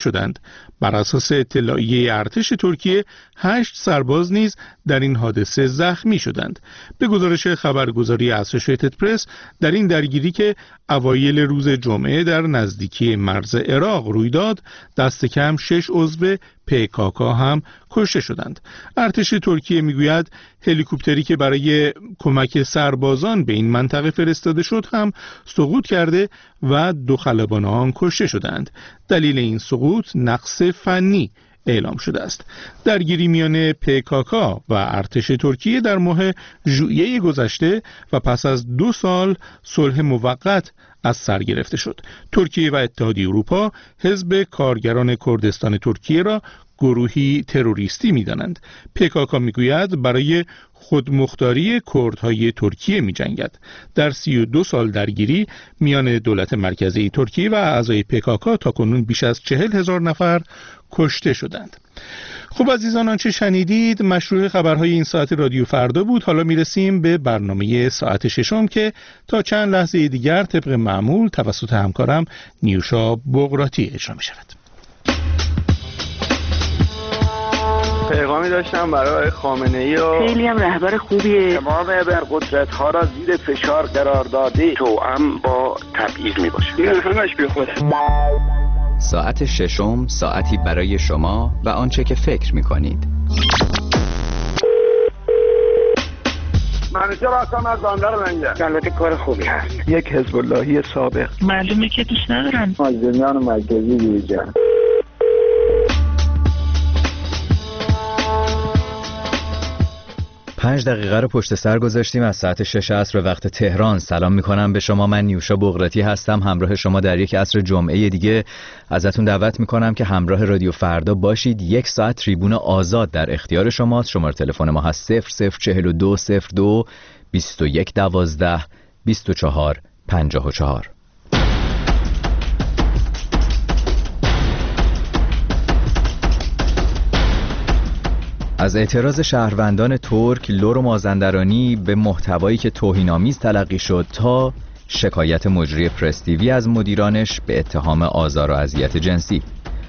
شدند. بر اساس اطلاعیه ارتش ترکیه 8 سرباز نیز در این حادثه زخمی شدند. به گزارش خبرگزاری اسوشیتد پرس، در این درگیری که اوایل روز جمعه در نزدیکی مرز عراق روی داد، دست کم 6 عضو PKK هم کشته شدند. ارتش ترکیه میگوید هلیکوپتری که برای کمک سربازان به این منطقه فرستاده شد هم سقوط کرده و 2 خلبان آن کشته شدند. دلیل این سقوط نقص فنی اعلام شده است. درگیری میان PKK و ارتش ترکیه در ماه ژوئیه گذشته و پس از 2 سال صلح موقت از سر گرفته شد. ترکیه و اتحادیه اروپا حزب کارگران کردستان ترکیه را گروهی تروریستی می‌دانند. PKK میگوید برای خودمختاری کردهای ترکیه می‌جنگد. در 32 سال درگیری میان دولت مرکزی ترکیه و اعضای PKK تاکنون بیش از 40,000 نفر کشته شدند. خب عزیزان، آنچه شنیدید مشروع خبرهای این ساعت رادیو فردا بود. حالا میرسیم به برنامه ساعت ششم که تا چند لحظه دیگر طبق معمول توسط همکارم نیوشا بغراتی اجرا می شود. پیغامی داشتم برای خامنه‌ای و خیلی هم رهبر خوبیه. امام ابرقدرت‌ها را زیر فشار قرار داده توأم با تبعیض میباشه. این همش بی خوده. ساعت ششم، ساعتی برای شما و آنچه که فکر می‌کنید. منوچهر هستم از بندر منجر. البته کار خوبی هست. یک حزب اللهی سابق. معلومه که دوست ندارن. مازندران مرکزی بیرجان. 5 دقیقه رو پشت سر گذاشتیم از ساعت 6 عصر وقت تهران. سلام میکنم به شما. من نیوشا بغراتی هستم، همراه شما در یک عصر جمعه دیگه. ازتون دعوت میکنم که همراه رادیو فردا باشید. 1 ساعت تریبون آزاد در اختیار شماست. شماره تلفن ما هست 004202 2112 2454. از اعتراض شهروندان ترک لور و مازندرانی به محتوایی که توهین‌آمیز تلقی شد تا شکایت مجری پرس تیوی از مدیرانش به اتهام آزار و اذیت جنسی،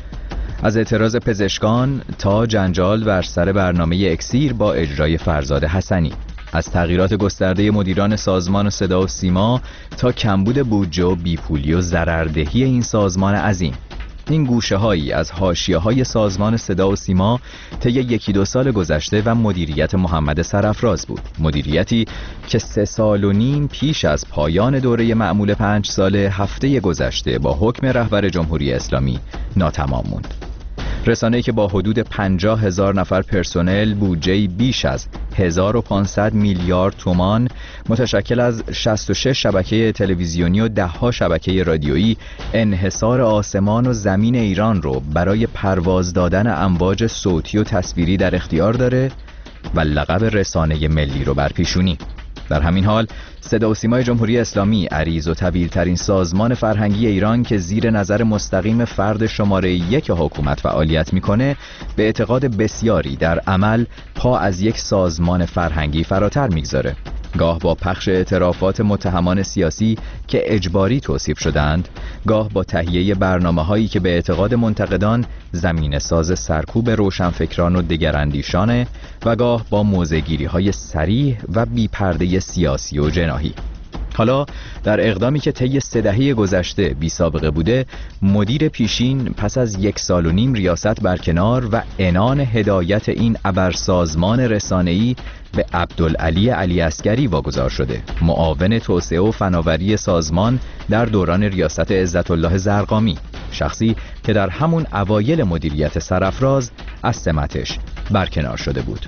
از اعتراض پزشکان تا جنجال بر سر برنامه اکسیر با اجرای فرزاد حسنی، از تغییرات گسترده مدیران سازمان صدا و سیما تا کمبود بودجه و بیپولی و ضرردهی این سازمان عظیم. این گوشه‌هایی از حاشیه‌های سازمان صدا و سیما طی 1-2 سال گذشته و مدیریت محمد سرافراز بود. مدیریتی که 3.5 سال پیش از پایان دوره معمول 5 ساله هفته گذشته با حکم رهبر جمهوری اسلامی ناتمام موند. رسانه‌ای که با حدود 50,000 نفر پرسنل، بودجه بیش از 1500 میلیارد تومان متشکل از 66 شبکه تلویزیونی و 10 شبکه رادیویی، انحصار آسمان و زمین ایران رو برای پرواز دادن امواج صوتی و تصویری در اختیار داره و لقب رسانه ملی رو بر پیشونی. در همین حال صدا و سیمای جمهوری اسلامی، عریض و طویل‌ترین سازمان فرهنگی ایران که زیر نظر مستقیم فرد شماره 1 حکومت فعالیت میکنه، به اعتقاد بسیاری در عمل پا از یک سازمان فرهنگی فراتر میگذاره. گاه با پخش اعترافات متهمان سیاسی که اجباری توصیف شدند، گاه با تهیه برنامه‌هایی که به اعتقاد منتقدان زمینه ساز سرکوب روشنفکران و دگراندیشانه و گاه با موضع‌گیری‌های صریح و بی‌پرده سیاسی و جناحی. حالا در اقدامی که طی 3 دهه گذشته بی سابقه بوده، مدیر پیشین پس از 1.5 سال ریاست برکنار و عنان هدایت این ابرسازمان رسانه‌ای به عبدالعلی علی عسگری واگذار شده، معاون توسعه و فناوری سازمان در دوران ریاست عزت الله زرقامی، شخصی که در همون اوایل مدیریت سرافراز از سمتش برکنار شده بود.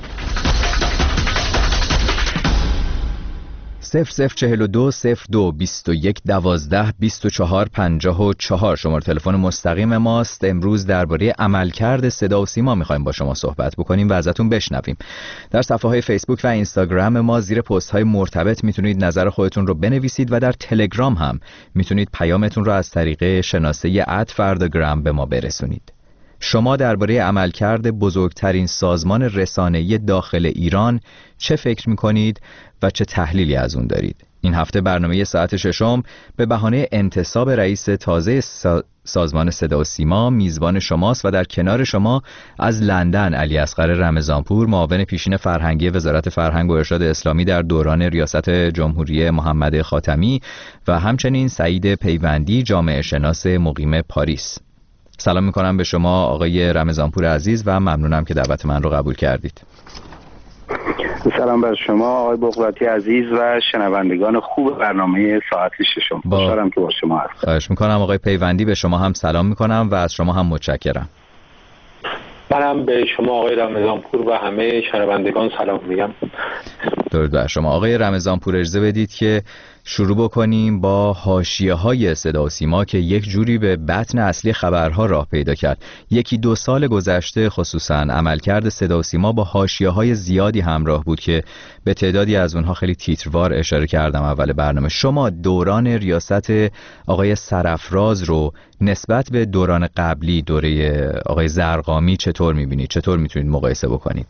0042 02 21 12 24 54 شماره تلفن مستقیم ماست. امروز درباره عملکرد صدا و سیما می‌خوایم با شما صحبت بکنیم و ازتون بشنویم. در صفحه‌های فیسبوک و اینستاگرام ما زیر پست‌های مرتبط میتونید نظر خودتون رو بنویسید و در تلگرام هم میتونید پیامتون رو از طریق شناسه @فرداگرام به ما برسونید. شما درباره عملکرد بزرگترین سازمان رسانه‌ای داخل ایران چه فکر می‌کنید و چه تحلیلی از اون دارید؟ این هفته برنامه ساعت ششم به بهانه انتصاب رئیس تازه سازمان صدا و سیما میزبان شماست و در کنار شما از لندن علی اصغر رمضانپور، معاون پیشین فرهنگی وزارت فرهنگ و ارشاد اسلامی در دوران ریاست جمهوری محمد خاتمی و همچنین سعید پیوندی، جامعه شناس مقیم پاریس. سلام میکنم به شما آقای رمضانپور عزیز و ممنونم که دعوت من رو قبول کردید. سلام بر شما آقای بغراتی عزیز و شنوندگان خوب برنامه ساعت ششم. خوشحالم که با شما هستم. خواهش میکنم آقای پیوندی، به شما هم سلام میکنم و از شما هم متشکرم. منم به شما آقای رمضانپور و همه شنوندگان سلام میگم. درود بر شما آقای رمضانپور. اجازه بدید که شروع بکنیم با حاشیه‌های صدا و سیما که یک جوری به بطن اصلی خبرها راه پیدا کرد. 1-2 سال گذشته خصوصا عملکرد صدا و سیما با حاشیه‌های زیادی همراه بود که به تعدادی از اونها خیلی تیتروار اشاره کردم اول برنامه. شما دوران ریاست آقای سرافراز رو نسبت به دوران قبلی، دوره آقای زرقامی، چطور می‌بینید؟ چطور می‌تونید مقایسه بکنید؟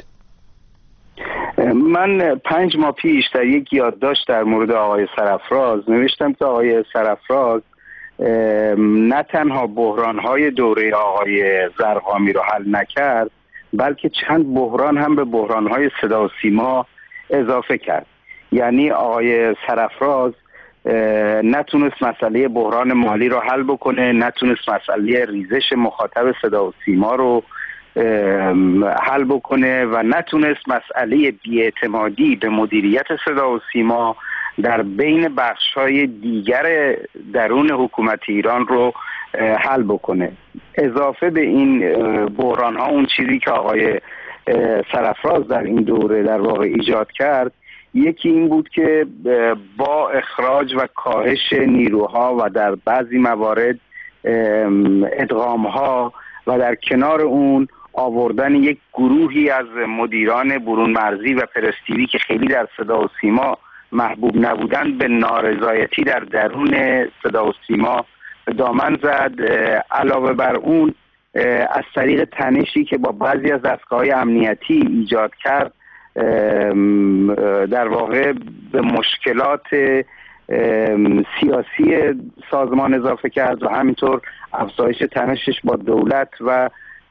من 5 ماه پیش در یک یادداشت در مورد آقای سرافراز نوشتم که آقای سرافراز نه تنها بحران‌های دوره آقای زرقامی رو حل نکرد، بلکه چند بحران هم به بحران‌های صدا و سیما اضافه کرد. یعنی آقای سرافراز نتونست مسئله بحران مالی رو حل بکنه، نتونست مسئله ریزش مخاطب صدا و سیما رو حل بکنه و نتونست مسئله بی‌اعتمادی به مدیریت صدا و سیما در بین بخش‌های دیگر درون حکومت ایران رو حل بکنه. اضافه به این بحران‌ها اون چیزی که آقای سرافراز در این دوره در واقع ایجاد کرد، یکی این بود که با اخراج و کاهش نیروها و در بعضی موارد ادغام‌ها و در کنار اون آوردن یک گروهی از مدیران برون مرزی و پرستیوی که خیلی در صدا و سیما محبوب نبودن به نارضایتی در درون صدا و سیما دامن زد. علاوه بر اون از طریق تنشی که با بعضی از دستگاه‌های امنیتی ایجاد کرد در واقع به مشکلات سیاسی سازمان اضافه کرد و همینطور افزایش تنشش با دولت و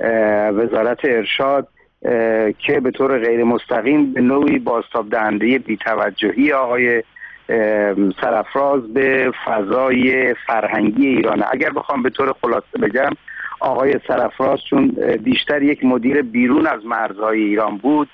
وزارت ارشاد که به طور غیر مستقیم به نوعی بازتاب دهنده بی‌توجهی آقای سرافراز به فضای فرهنگی ایران. اگر بخوام به طور خلاصه بگم، آقای سرافراز چون بیشتر یک مدیر بیرون از مرزهای ایران بود،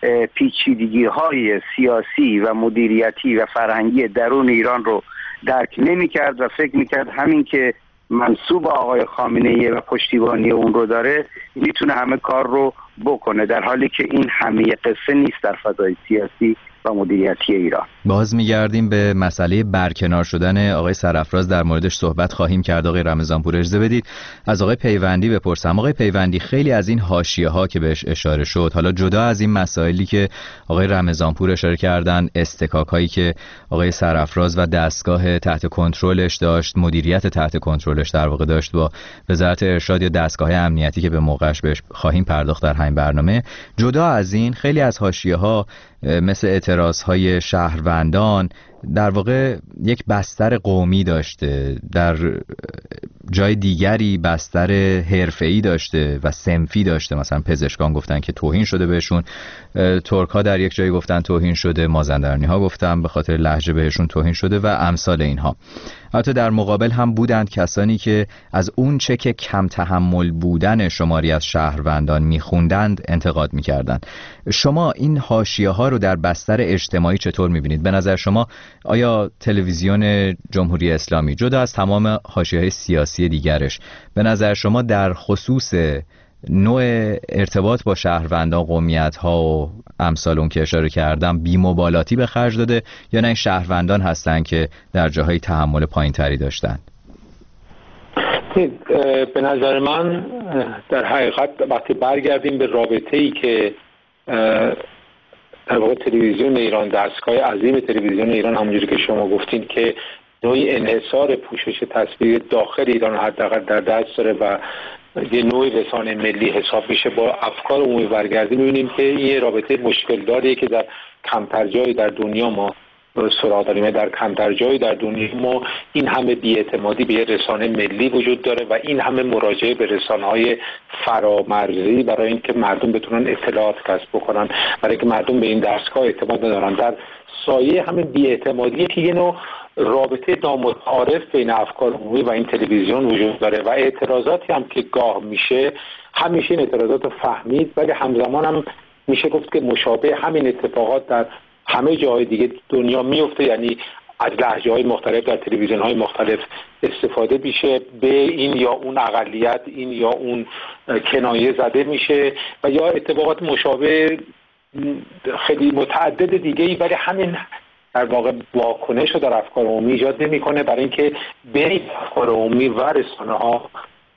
پیچیدگی‌های سیاسی و مدیریتی و فرهنگی درون ایران رو درک نمی‌کرد و فکر می‌کرد همین که منسوب آقای خامنه‌ای و پشتیبانی اون رو داره میتونه همه کار رو بکنه، در حالی که این همه قصه نیست در فضای سیاسی و مدیریتی ایران. باز میگردیم به مسئله برکنار شدن آقای سرافراز، در موردش صحبت خواهیم کرد. آقای رمضانپور اجازه بدید از آقای پیوندی بپرسم. آقای پیوندی، خیلی از این حاشیه‌ها که بهش اشاره شد، حالا جدا از این مسائلی که آقای رمضانپور اشاره کردن، استکاک‌هایی که آقای سرافراز و دستگاه تحت کنترلش داشت، مدیریت تحت کنترلش در واقع داشت با وزارت ارشاد یا دستگاه امنیتی که به موقعش بهش خواهیم پرداخت در همین برنامه، جدا از این خیلی از حاشیه‌ها مثل اعتراضهای شهروندان در واقع یک بستر قومی داشته، در جای دیگری بستر حرفه‌ای داشته و صنفی داشته. مثلا پزشکان گفتن که توهین شده بهشون، ترک‌ها در یک جایی گفتن توهین شده، مازندرانی‌ها گفتن به خاطر لهجه بهشون توهین شده و امثال اینها. البته در مقابل هم بودند کسانی که از اون چه که کم تحمل بودن شماری از شهروندان میخوندند انتقاد میکردند. شما این حاشیه‌ها رو در بستر اجتماعی چطور میبینید؟ به نظر شما آیا تلویزیون جمهوری اسلامی، جدا از تمام حاشیه‌های سیاسی دیگرش، به نظر شما در خصوص نوع ارتباط با شهروندان، قومیت‌ها و امثال اون که اشاره کردم بی‌مبالاتی به خرج داده، یا نه این شهروندان هستن که در جاهای تحمل پایین‌تری داشتن؟ به نظر من در حقیقت وقتی برگردیم به رابطه‌ای که در واقع تلویزیون ایران، دستگاه عظیم تلویزیون ایران، همونجوری که شما گفتین که نوعی انحصار پوشش تصویر داخل ایران حداقل در دست داره و یه نوعی رسانه ملی حساب میشه، با افکار عمومی برگردیم می‌بینیم که این رابطه مشکل داریه که در کمتر جایی در دنیا ما سراغ داریم. در کمتر جایی در دنیا ما این همه بی‌اعتمادی به رسانه ملی وجود داره و این همه مراجعه به رسانه‌های فرامرزی برای اینکه مردم بتونن اطلاعات کسب بکنن، برای اینکه مردم به این دستگاه اعتماد ندارن. در سایه همین بی‌اعتمادی که یه نوع رابطه نامتعارف بین افکار عمومی و این تلویزیون وجود داره و اعتراضاتی هم که گاه میشه همیشه این اعتراضات رو فهمید، ولی همزمان هم میشه گفت که مشابه همین اتفاقات در همه جاهای دیگه دنیا میفته، یعنی از لهجه‌های مختلف در تلویزیون‌های مختلف استفاده میشه، به این یا اون اقلیت این یا اون کنایه زده میشه و یا اتفاقات مشابه خیلی متعدد دیگه‌ای، ولی همین در واقع واکنش رو در افکار عمومی ایجاد نمی‌کنه، برای اینکه بین افکار عمومی و رسانه‌ها.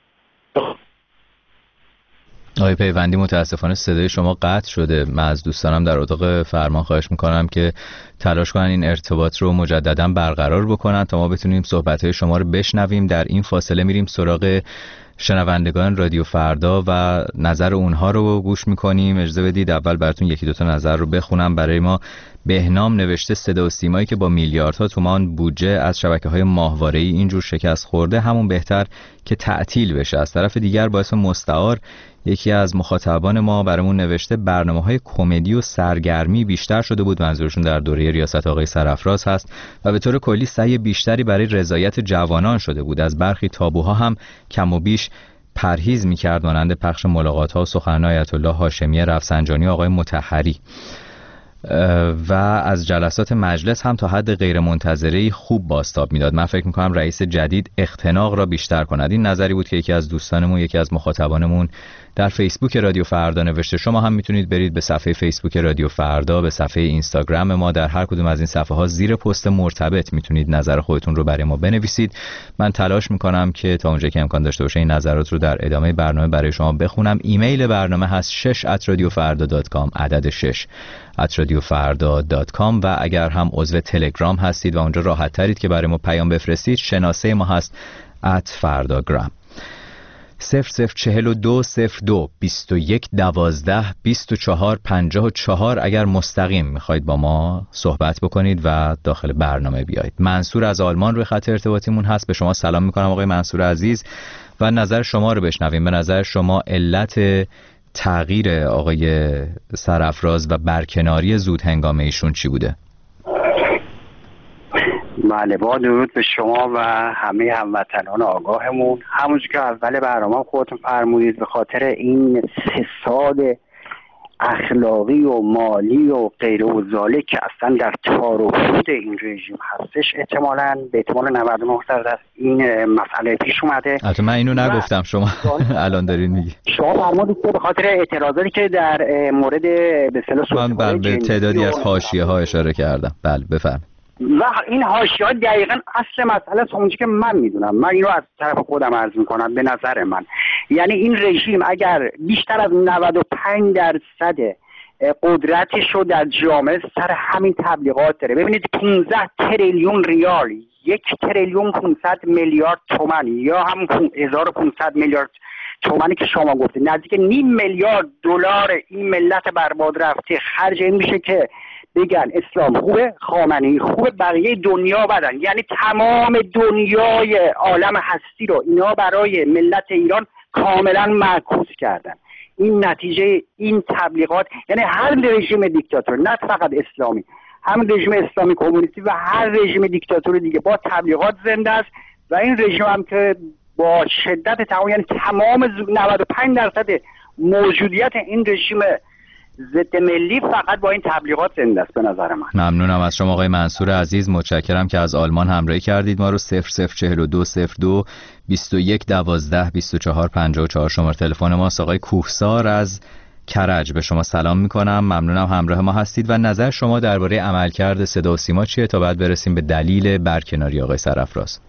آقای پیوندی متاسفانه صدای شما قطع شده. من از دوستانم در اتاق فرمان خواهش میکنم که تلاش کنن این ارتباط رو مجددا برقرار بکنن تا ما بتونیم صحبت‌های شما رو بشنویم. در این فاصله میریم سراغ شنوندگان رادیو فردا و نظر اونها رو گوش میکنیم. اجازه بدید اول براتون یکی دوتا نظر رو بخونم. برای ما بهنام نوشته صدا و سیمایی که با میلیاردها تومان بودجه از شبکه‌های ماهواره‌ای اینجور شکست خورده همون بهتر که تعطیل بشه. از طرف دیگر باعث مستعار یکی از مخاطبان ما برامون نوشته برنامه‌های کمدی و سرگرمی بیشتر شده بود، منظورشون در دوره ریاست آقای سرافراز هست، و به طور کلی سعی بیشتری برای رضایت جوانان شده بود. از برخی تابوها هم کم و بیش پرهیز می‌کرد، مانند پخش ملاقات‌ها و سخنرانی آیت الله هاشمی رفسنجانی و آقای مطهری، و از جلسات مجلس هم تا حد غیرمنتظره‌ای خوب بازتاب میداد. من فکر می‌کنم رئیس جدید اختناق را بیشتر کند. این نظری بود که یکی از دوستانمون، یکی از مخاطبانمون در فیسبوک رادیو فردا نوشته. شما هم میتونید برید به صفحه فیسبوک رادیو فردا، به صفحه اینستاگرام ما، در هر کدوم از این صفحه‌ها زیر پست مرتبط میتونید نظر خودتون رو برای ما بنویسید. من تلاش میکنم که تا اونجا که امکان داشته باشه این نظرات رو در ادامه برنامه برای شما بخونم. ایمیل برنامه هست 6@radiofarda.com، عدد 6@radiofarda.com، و اگر هم عضو تلگرام هستید و اونجا راحت ترید که برای ما پیام بفرستید، شناسه ما هست @fardagram. 004202 2112 2454 اگر مستقیم میخواید با ما صحبت بکنید و داخل برنامه بیایید. منصور از آلمان روی خط ارتباطیمون هست. به شما سلام میکنم آقای منصور عزیز و نظر شما رو بشنویم. به نظر شما علت تغییر آقای سرافراز و برکناری زود هنگام ایشون چی بوده؟ بله، با درود به شما و همه هموطنان آگاهمون. همونجور که اول برنامه خودتون فرمودید، به خاطر این فساد اخلاقی و مالی و غیره و ذالک که اصلا در تار و پود این رژیم هستش، احتمالاً به احتمال 99% این مسئله پیش اومده. البته من اینو نگفتم، شما الان دارین میگی. شما فرمودید که به خاطر اعتراضاتی که در مورد به اصطلاح من به تعدادی از حاشیه‌ها اشاره کردم. بله بفرمایید. و این حاشیه‌ها دقیقاً اصل مسئله است. اونجوری که من میدونم، من اینو از طرف خودم عرض میکنم، به نظر من یعنی این رژیم اگر بیشتر از 95% قدرتش رو در جامعه سر همین تبلیغات داره. ببینید 15 تریلیون ریال، 1,500,000,000,000 تومان، یا هم 1500 میلیارد تومانی که شما گفتید، نزدیک 500 میلیارد دلار این ملت برباد رفته خرج این میشه که بگن اسلام خوبه، خامنه‌ای خوبه، بقیه دنیا بدن. یعنی تمام دنیای عالم هستی رو اینا برای ملت ایران کاملا معکوس کردن. این نتیجه این تبلیغات، یعنی هر رژیم دیکتاتور، نه فقط اسلامی، هم رژیم اسلامی کمونیستی و هر رژیم دیکتاتور دیگه با تبلیغات زنده است. و این رژیم هم که با شدت تمام، یعنی تمام 95% موجودیت این رژیم ضد ملی فقط با این تبلیغات زنده است به نظر من. ممنونم از شما آقای منصور عزیز، متشکرم که از آلمان همراهی کردید ما رو. 004202 2112 2454 شماره تلفن ماست. آقای کوهسار از کرج، به شما سلام میکنم، ممنونم همراه ما هستید و نظر شما درباره عملکرد صدا و سیما چیه تا بعد برسیم به دلیل برکناری آقای سرافراز.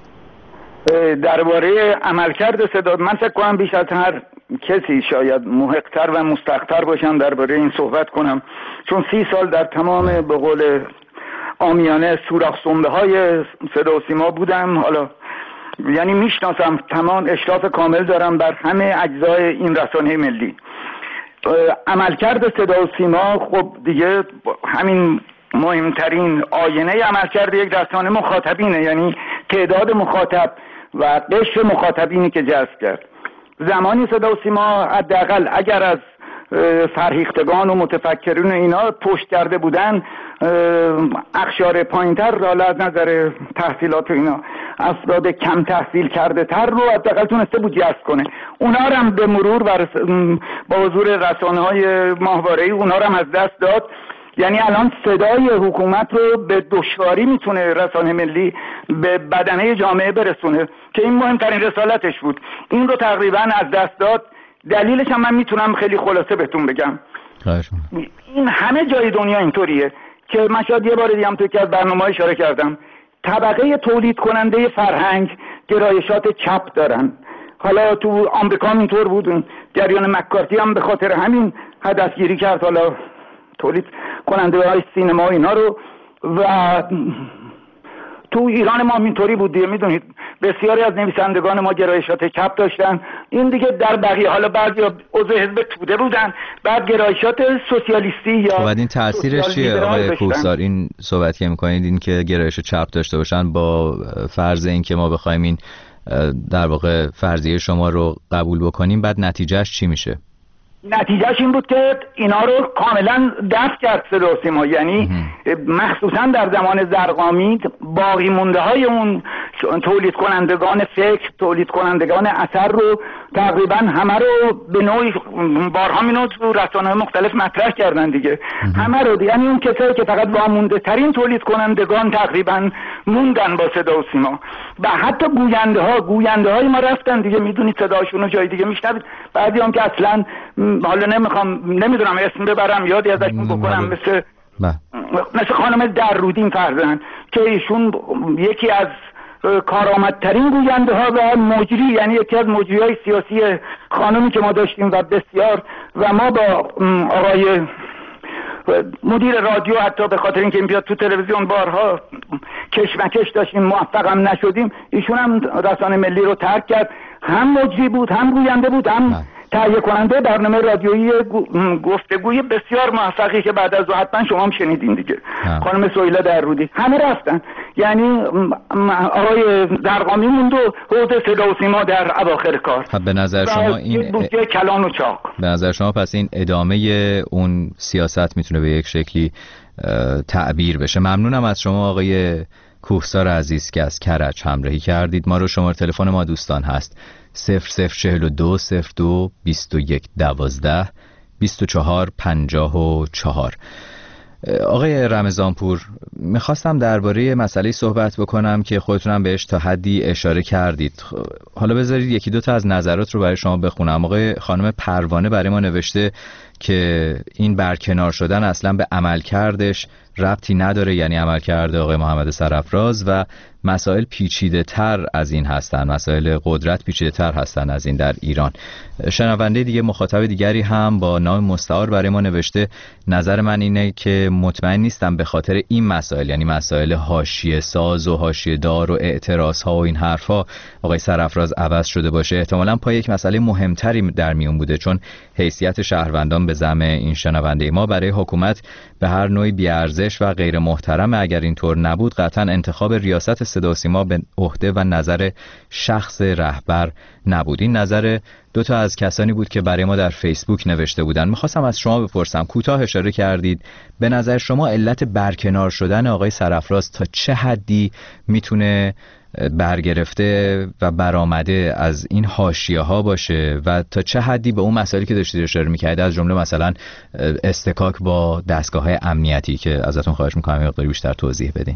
درباره عملکرد صدا، من فکر کنم بیش از هر کسی شاید محق‌تر و مستقطر باشم درباره این صحبت کنم، چون 30 سال در تمام به قول عامیانه سوراخ سنبه های صدا و سیما بودم. حالا یعنی میشناسم، تمام اشراف کامل دارم بر همه اجزای این رسانه ملی. عملکرد صدا و سیما خب دیگه همین مهمترین آینه عملکرد یک رسانه مخاطبینه، یعنی تعداد مخاطب و قشر مخاطبینی که جذب کرد. زمانی صدا و سیما حداقل اگر از فرهیختگان و متفکرین و اینا پشت کرده بودن، اقشار پایین‌تر حالا از نظر تحصیلات و اینا افراد کم تحصیل کرده تر رو حداقل تونسته بود جذب کنه. اونا رو هم به مرور با حضور رسانه‌های ماهواره‌ای اونا رو هم از دست داد. یعنی الان صدای حکومت رو به دشواری میتونه رسانه ملی به بدنه جامعه برسونه که این مهمترین رسالتش بود. این رو تقریبا از دست داد. دلیلش هم من میتونم خیلی خلاصه بهتون بگم. این همه جای دنیا اینطوریه که من شاید یه بار دیگه هم توی که از برنامه‌ها اشاره کردم، طبقه تولید کننده فرهنگ گرایشات چپ دارن. حالا تو آمریکا اینطور بود، جریان مکارتی هم به خاطر همین هدفگیری کرد حالا تولید کننده های سینما اینا رو، و تو ایران ما اینطوری بود دیگه. میدونید بسیاری از نویسندگان ما گرایشات چپ داشتن. این دیگه در بقیه، حالا بعضی عضو حزب توده بودن، بعد گرایشات سوسیالیستی یا خب این تاثیرش چیه آقای کوهسار؟ این صحبت که میکنید این که گرایش چپ داشته باشن با فرض این که ما بخوایم این در واقع فرضیه شما رو قبول بکنیم، بعد نتیجهش چی میشه؟ نتیجهش این بود که اینا رو کاملا دفع کرد صدا و سیما. یعنی مخصوصا در زمان زرقامی باقی مونده های اون تولید کنندگان فکر، تولید کنندگان اثر رو تقریبا همه رو به نوعی بارها اینو تو رسانه‌های مختلف مطرح کردن دیگه. همه رو، یعنی اون کسایی که فقط وامونده ترین تولید کنندگان تقریبا موندن با صدا و سیما. و حتی گوینده های ما رفتن دیگه، میدونید صداشون رو جای دیگه میشنوید. بعضی هم که اصلا حالا نمیدونم اسم ببرم یادی ازشون بکنم، مثل خانم درودین فرزن که ایشون یکی از کارآمدترین گوینده ها و مجری، یعنی یکی از مجریای سیاسی خانمی که ما داشتیم و بسیار، و ما با آقای مدیر رادیو حتی به خاطر اینکه این بیاد تو تلویزیون بارها کشمکش داشتیم، موفقم نشدیم. ایشون هم رسانه ملی رو ترک کرد، هم مجری بود، هم گوینده بود، هم تهیه کننده برنامه رادیویی گفتگوی بسیار موفقی که بعد از او حتما شما هم شنیدین دیگه، خانم سهیلا درودی. همه رفتن، یعنی آقای زرقامی موند و حوزه صدا و سیما در اواخر کار. به نظر شما این بودجه کلان و چاق، به نظر شما پس این ادامه اون سیاست میتونه به یک شکلی تعبیر بشه؟ ممنونم از شما آقای کوهسار عزیز که از کرج همراهی کردید. ما رو شماره تلفن ما دوستان هست 0042 02 21 12 24 54. آقای رمضانپور، میخواستم درباره مسئله صحبت بکنم که خودتونم بهش تا حدی اشاره کردید. حالا بذارید یکی دو تا از نظرات رو برای شما بخونم. خانم پروانه برای ما نوشته که این برکنار شدن اصلا به عملکردش ربطی نداره، یعنی عملکرد آقای محمد سرافراز، و مسائل پیچیده تر از این هستن، مسائل قدرت پیچیده تر هستن از این در ایران. شنونده دیگه، مخاطب دیگری هم با نام مستعار برای ما نوشته نظر من اینه که مطمئن نیستم به خاطر این مسائل، یعنی مسائل حاشیه ساز و حاشیه دار و اعتراض ها و این حرفا آقای سرافراز عوض شده باشه. احتمالاً پای یک مسئله مهمتری در میون بوده، چون حیثیت شهروندان به زعم این شنونده ما برای حکومت به هر نوعی بی‌ارزش و غیر محترم. اگر اینطور نبود قطعاً انتخاب ریاست صدا و سیما به عهده و نظر شخص رهبر نبود. این نظر دو تا از کسانی بود که برای ما در فیسبوک نوشته بودن. میخواستم از شما بپرسم، کوتاه اشاره کردید، به نظر شما علت برکنار شدن آقای سرافراز تا چه حدی میتونه برگرفته و برآمده از این حاشیه ها باشه و تا چه حدی به اون مسائلی که داشتید اشاره می‌کردید، از جمله مثلا استکاک با دستگاه‌های امنیتی که ازتون خواهش می‌کنم یه مقدار بیشتر توضیح بدین؟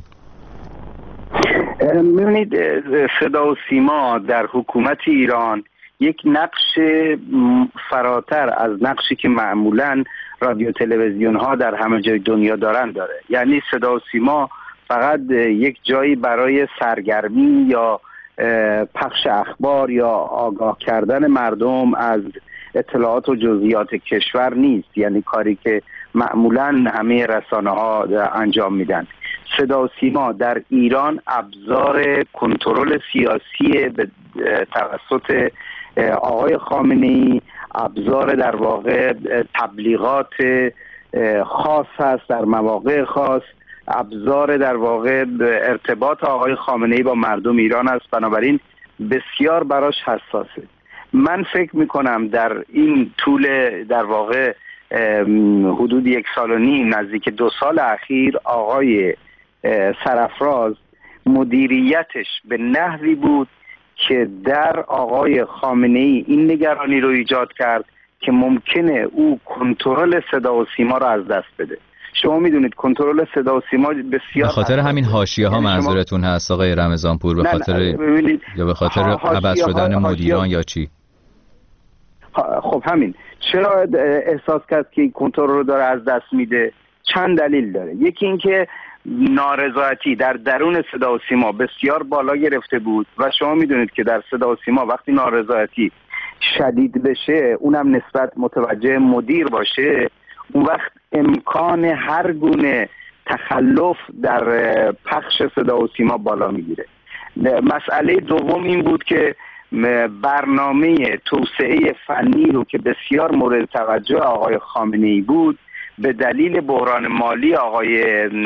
می‌بینید صدا و سیما در حکومت ایران یک نقش فراتر از نقشی که معمولاً رادیو تلویزیون ها در همه جای دنیا داره. یعنی صدا و سیما فقط یک جایی برای سرگرمی یا پخش اخبار یا آگاه کردن مردم از اطلاعات و جزئیات کشور نیست، یعنی کاری که معمولاً همه رسانه ها انجام میدن. صدا و سیما در ایران ابزار کنترل سیاسی به توسط آقای خامنه‌ای، ابزار در واقع تبلیغات خاص هست در مواقع خاص ابزار در واقع ارتباط آقای خامنه‌ای با مردم ایران است، بنابراین بسیار براش حساسه. من فکر میکنم در این طول در واقع حدود 1.5 سال نزدیک 2 سال اخیر آقای سرافراز مدیریتش به نحوی بود که در آقای خامنه‌ای این نگرانی رو ایجاد کرد که ممکنه او کنترل صدا و سیما رو از دست بده. شما میدونید کنترل صدا و سیما بسیار به خاطر همین حاشیه ها منظورتون هست آقای رمضانپور؟ به خاطر یا به خاطر عوض شدن مدیران یا چی؟ خب همین. چرا احساس کرد که کنترل رو داره از دست میده؟ چند دلیل داره. یکی اینکه نارضایتی در درون صدا و سیما بسیار بالا گرفته بود و شما میدونید که در صدا و سیما وقتی نارضایتی شدید بشه، اونم نسبت متوجه مدیر باشه، اون وقت امکان هر گونه تخلف در پخش صدا و سیما بالا میگیره. مسئله دوم این بود که برنامه توسعه فنی رو که بسیار مورد توجه آقای خامنه‌ای بود، به دلیل بحران مالی آقای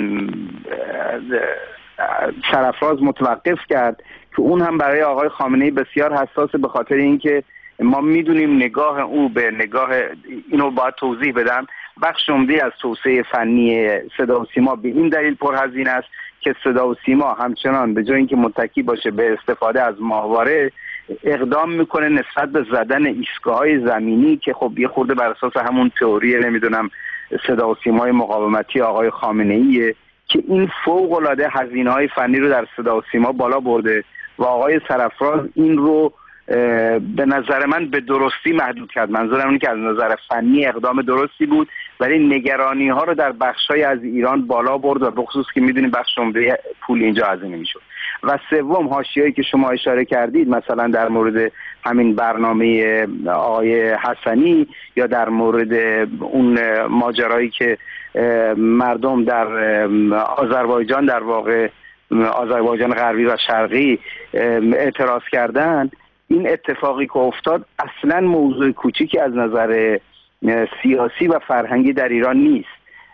سرافراز متوقف کرد که اون هم برای آقای خامنه‌ای بسیار حساسه، به خاطر اینکه ما میدونیم نگاه او به نگاه، اینو باید توضیح بدم، بخش عمده از توسعه فنی صدا و سیما به این دلیل پرهزینه است که صدا و سیما همچنان به جای اینکه متکی باشه به استفاده از ماهواره، اقدام میکنه نسبت به زدن ایستگاه‌های زمینی که خب یه خورده بر اساس همون تئوری نمیدونم صدا و سیمای مقاومتی آقای خامنه‌ایه که این فوق‌العاده هزینه‌های فنی رو در صدا و سیما بالا برده و آقای سرافراز این رو به نظر من به درستی محدود کرد. منظورم اینه که از نظر فنی اقدام درستی بود، ولی نگرانی ها رو در بخشای از ایران بالا برد و به خصوص که میدونیم بخش عمده پول اینجا هزینه میشد. و سوم، حاشیه‌ای که شما اشاره کردید، مثلا در مورد همین برنامه آقای حسنی یا در مورد اون ماجرایی که مردم در آذربایجان، در واقع آذربایجان غربی و شرقی اعتراض کردن، این اتفاقی که افتاد اصلا موضوع کوچیکی از نظر سیاسی و فرهنگی در ایران نیست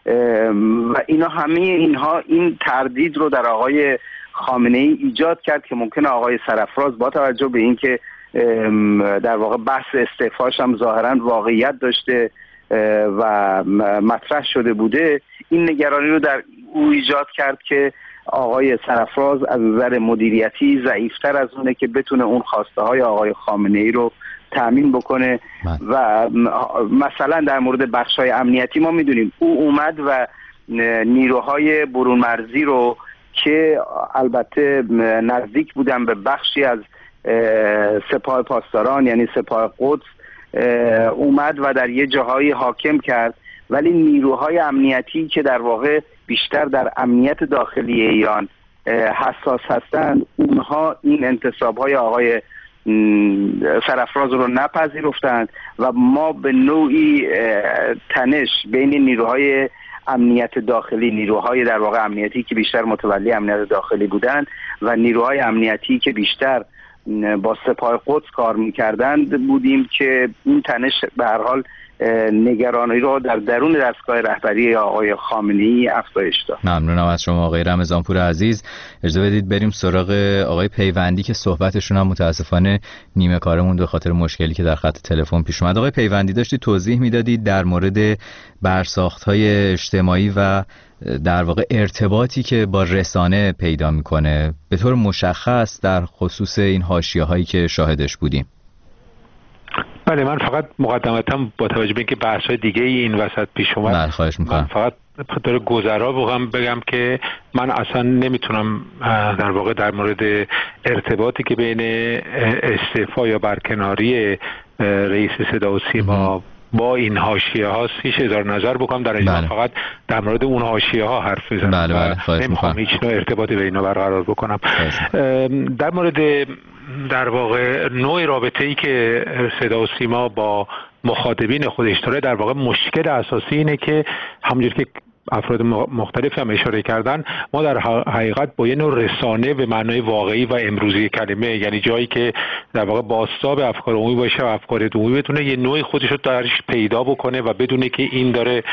و اینها این تردید رو در آقای خامنه‌ای ایجاد کرد که ممکنه آقای سرافراز با توجه به اینکه در واقع بحث استعفاش هم ظاهرا واقعیت داشته و مطرح شده بوده، این نگرانی رو در او ایجاد کرد که آقای سرافراز از نظر مدیریتی ضعیفتر از اونه که بتونه اون خواسته های آقای خامنه‌ای رو تأمین بکنه. و مثلا در مورد بخش‌های امنیتی ما میدونیم او اومد و نیروهای برون مرزی رو که البته نزدیک بودن به بخشی از سپاه پاسداران یعنی سپاه قدس اومد و در یه جاهایی حاکم کرد، ولی نیروهای امنیتی که در واقع بیشتر در امنیت داخلی ایران حساس هستند، اونها این انتصاب‌های آقای سرافراز رو نپذیرفتند و ما به نوعی تنش بین نیروهای امنیت داخلی، نیروهای در واقع امنیتی که بیشتر متولی امنیت داخلی بودند و نیروهای امنیتی که بیشتر با سپاه قدس کار می‌کردند بودیم که این تنش به هر حال نگرانی رو در درون دستگاه رهبری آقای خامنه‌ای افزایش داد. ممنونم از شما آقای رمضانپور عزیز. اجازه بدید بریم سراغ آقای پیوندی که صحبتشون هم متاسفانه نیمه کارمون به خاطر مشکلی که در خط تلفن پیش اومد. آقای پیوندی داشتید توضیح میدادید در مورد برساخت‌های اجتماعی و در واقع ارتباطی که با رسانه پیدا میکنه به طور مشخص در خصوص این حاشیه‌هایی که شاهدش بودیم. بله، من فقط مقدمتاً با توجه به اینکه بحث‌های دیگه این وسط پیش اومد، من فقط بخاطر گذرا بگم که من اصلا نمیتونم در واقع در مورد ارتباطی که بین استعفا یا برکناری رئیس صدا و سیما با این حاشیه ها هیچ اظهار نظر بکنم. در اینجا فقط در مورد اون حاشیه ها حرف بزنم. نمیخوام هیچ نوع ارتباطی به اینا برقرار بکنم. در مورد در واقع نوع رابطه‌ای که صدا و سیما با مخاطبین خودش داره، در واقع مشکل اساسی اینه که همونجور که افراد مختلف هم اشاره کردن، ما در حقیقت با یه نوع رسانه به معنای واقعی و امروزی کلمه، یعنی جایی که در واقع بازتاب افکار عمومی باشه و افکار عمومی بتونه یه نوعی خودش رو درش پیدا بکنه و بدونه که این داره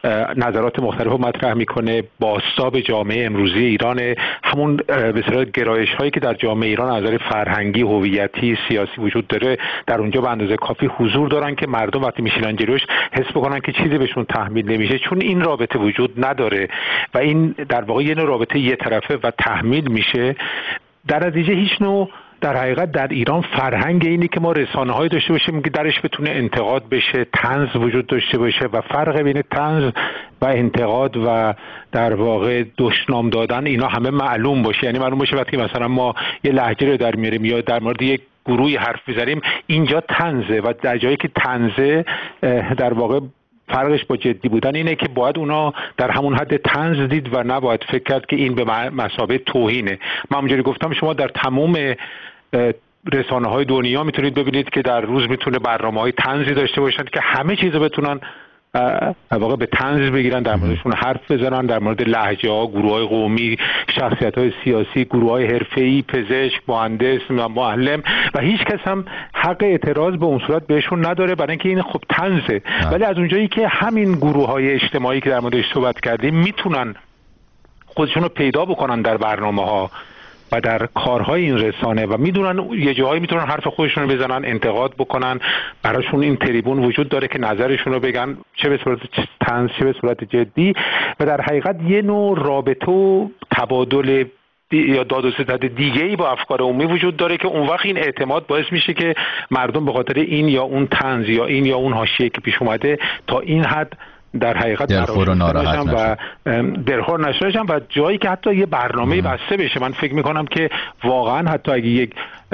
نظرات مختلف رو مطرح میکنه، بازتاب جامعه امروزی ایران، همون به اصطلاح گرایش هایی که در جامعه ایران از نظر فرهنگی، هویتی، سیاسی وجود داره در اونجا به اندازه کافی حضور دارن که مردم وقتی میشینن جلوش حس بکنن که چیزی بهشون تحمیل نمیشه، چون این رابطه وجود نداره و این در واقع یه نوع رابطه یه طرفه و تحمیل میشه. در نتیجه هیچ نوع در حقیقت در ایران فرهنگ اینی که ما رسانه‌های داشته باشیم که درش بتونه انتقاد بشه، طنز وجود داشته باشه و فرق بین طنز و انتقاد و در واقع دشنام دادن اینا همه معلوم باشه. یعنی معلوم باشه وقتی مثلا ما یه لهجه رو در میاریم یا در مورد یک گروهی حرف می‌زنیم اینجا طنزه و در جایی که طنزه در واقع فرقش با جدی بودن اینه که باید اونا در همون حد طنز دید و نباید فکر کرد که این به مثابه توهینه. من همونجوری گفتم شما در تمام رسانه‌های دنیا میتونید ببینید که در روز میتونه برنامه‌های طنزی داشته باشن که همه چیزو بتونن واقعا به طنز بگیرن، در موردشون حرف بزنن، در مورد لهجه‌ها، گروه‌های قومی، شخصیت‌های سیاسی، گروه‌های حرفه‌ای، پزشک، مهندس و معلم و هیچ کس هم حق اعتراض به اون صورت بهشون نداره برای اینکه این خب طنزه. ولی از اونجایی که همین گروه‌های اجتماعی که در موردش صحبت کردیم میتونن خودشون رو پیدا بکنن در برنامه‌ها و در کارهای این رسانه و میدونن یه جاهایی میتونن حرف خودشون رو بزنن، انتقاد بکنن، براشون این تریبون وجود داره که نظرشون رو بگن، چه به صورت طنز چه به صورت جدی، و در حقیقت یه نوع رابطه و تبادل یا داد و ستد دیگه‌ای با افکار عمومی وجود داره که اون وقت این اعتماد باعث میشه که مردم به خاطر این یا اون طنز یا این یا اون حاشیه‌ای که پیش اومده تا این حد در حقیقت دلخور و ناراحت و دلخور نشن و جایی که حتی یه برنامه بسته بشه. من فکر میکنم که واقعا حتی اگه یک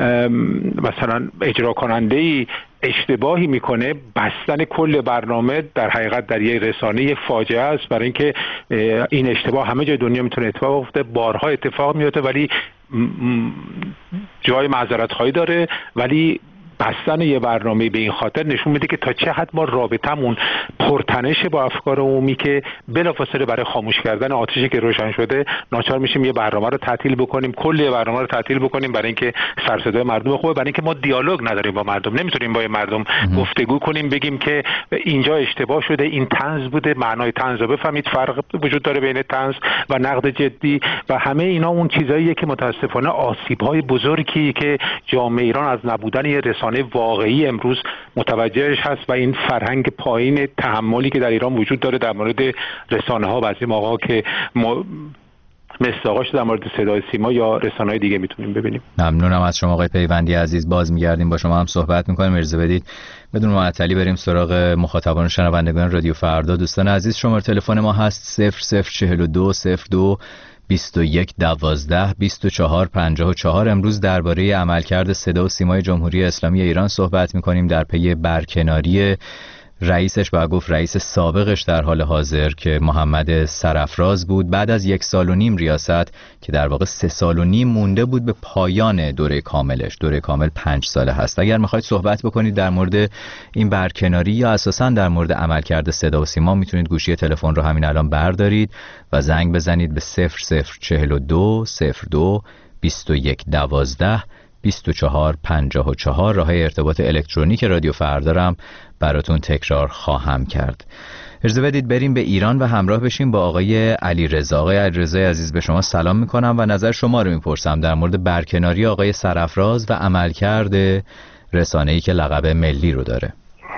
مثلا اجرا کننده‌ای اشتباهی میکنه، بستن کل برنامه در حقیقت در یک رسانه یک فاجعه است، برای اینکه این اشتباه همه جای دنیا میتونه اتفاق بیفته، بارها اتفاق میفته ولی جای معذرت خواهی داره. ولی بستن یه برنامه به این خاطر نشون میده که تا چه حد ما رابطمون پرتنشه با افکار عمومی که بلافاصله برای خاموش کردن آتشی که روشن شده ناچار میشیم یه برنامه رو تعطیل بکنیم، کل برنامه رو تعطیل بکنیم برای اینکه سر صدای مردم خوبه، برای اینکه ما دیالوگ نداریم با مردم، نمیتونیم با مردم گفتگو کنیم بگیم که اینجا اشتباه شده، این طنز بوده، معنای طنز رو بفهمید، فرق وجود داره بین طنز و نقد جدی و همه اینا اون چیزاییه که متاسفانه آسیب‌های بزرگی که جامعه ایران از نبودن یه رسانه واقعی امروز متوجهش هست و این فرهنگ پایین تحملی که در ایران وجود داره در مورد رسانه‌ها و بعضی موقعا که مصداقاش در مورد صدای سیما یا رسانه‌های دیگه میتونیم ببینیم. ممنونم از شما آقای پیوندی عزیز. باز میگردیم با شما هم صحبت میکنیم. اجازه بدید بدون معطلی بریم سراغ مخاطبان و شنوندگان رادیو فردا. دوستان عزیز شماره تلفن ما هست 0042 02 21 12 24 54. امروز درباره عملکرد صدا و سیمای جمهوری اسلامی ایران صحبت می‌کنیم در پی برکناری رئیسش و گفت رئیس سابقش در حال حاضر که محمد سرافراز بود بعد از 1.5 سال ریاست که در واقع 3.5 سال مونده بود به پایان دوره کاملش. دوره کامل 5 ساله هست. اگر میخواید صحبت بکنید در مورد این برکناری یا اساساً در مورد عملکرد صدا و سیما میتونید گوشی تلفن رو همین الان بردارید و زنگ بزنید به 0042 02 21 12 24 54. راه ارتباط الکترونیک رادیو فردا براتون تکرار خواهم کرد. اجازه بدید بریم به ایران و همراه بشیم با آقای علیرضا. آقای علیرضا عزیز به شما سلام میکنم و نظر شما رو میپرسم در مورد برکناری آقای سرافراز و عملکرد رسانه‌ای که لقب ملی رو داره.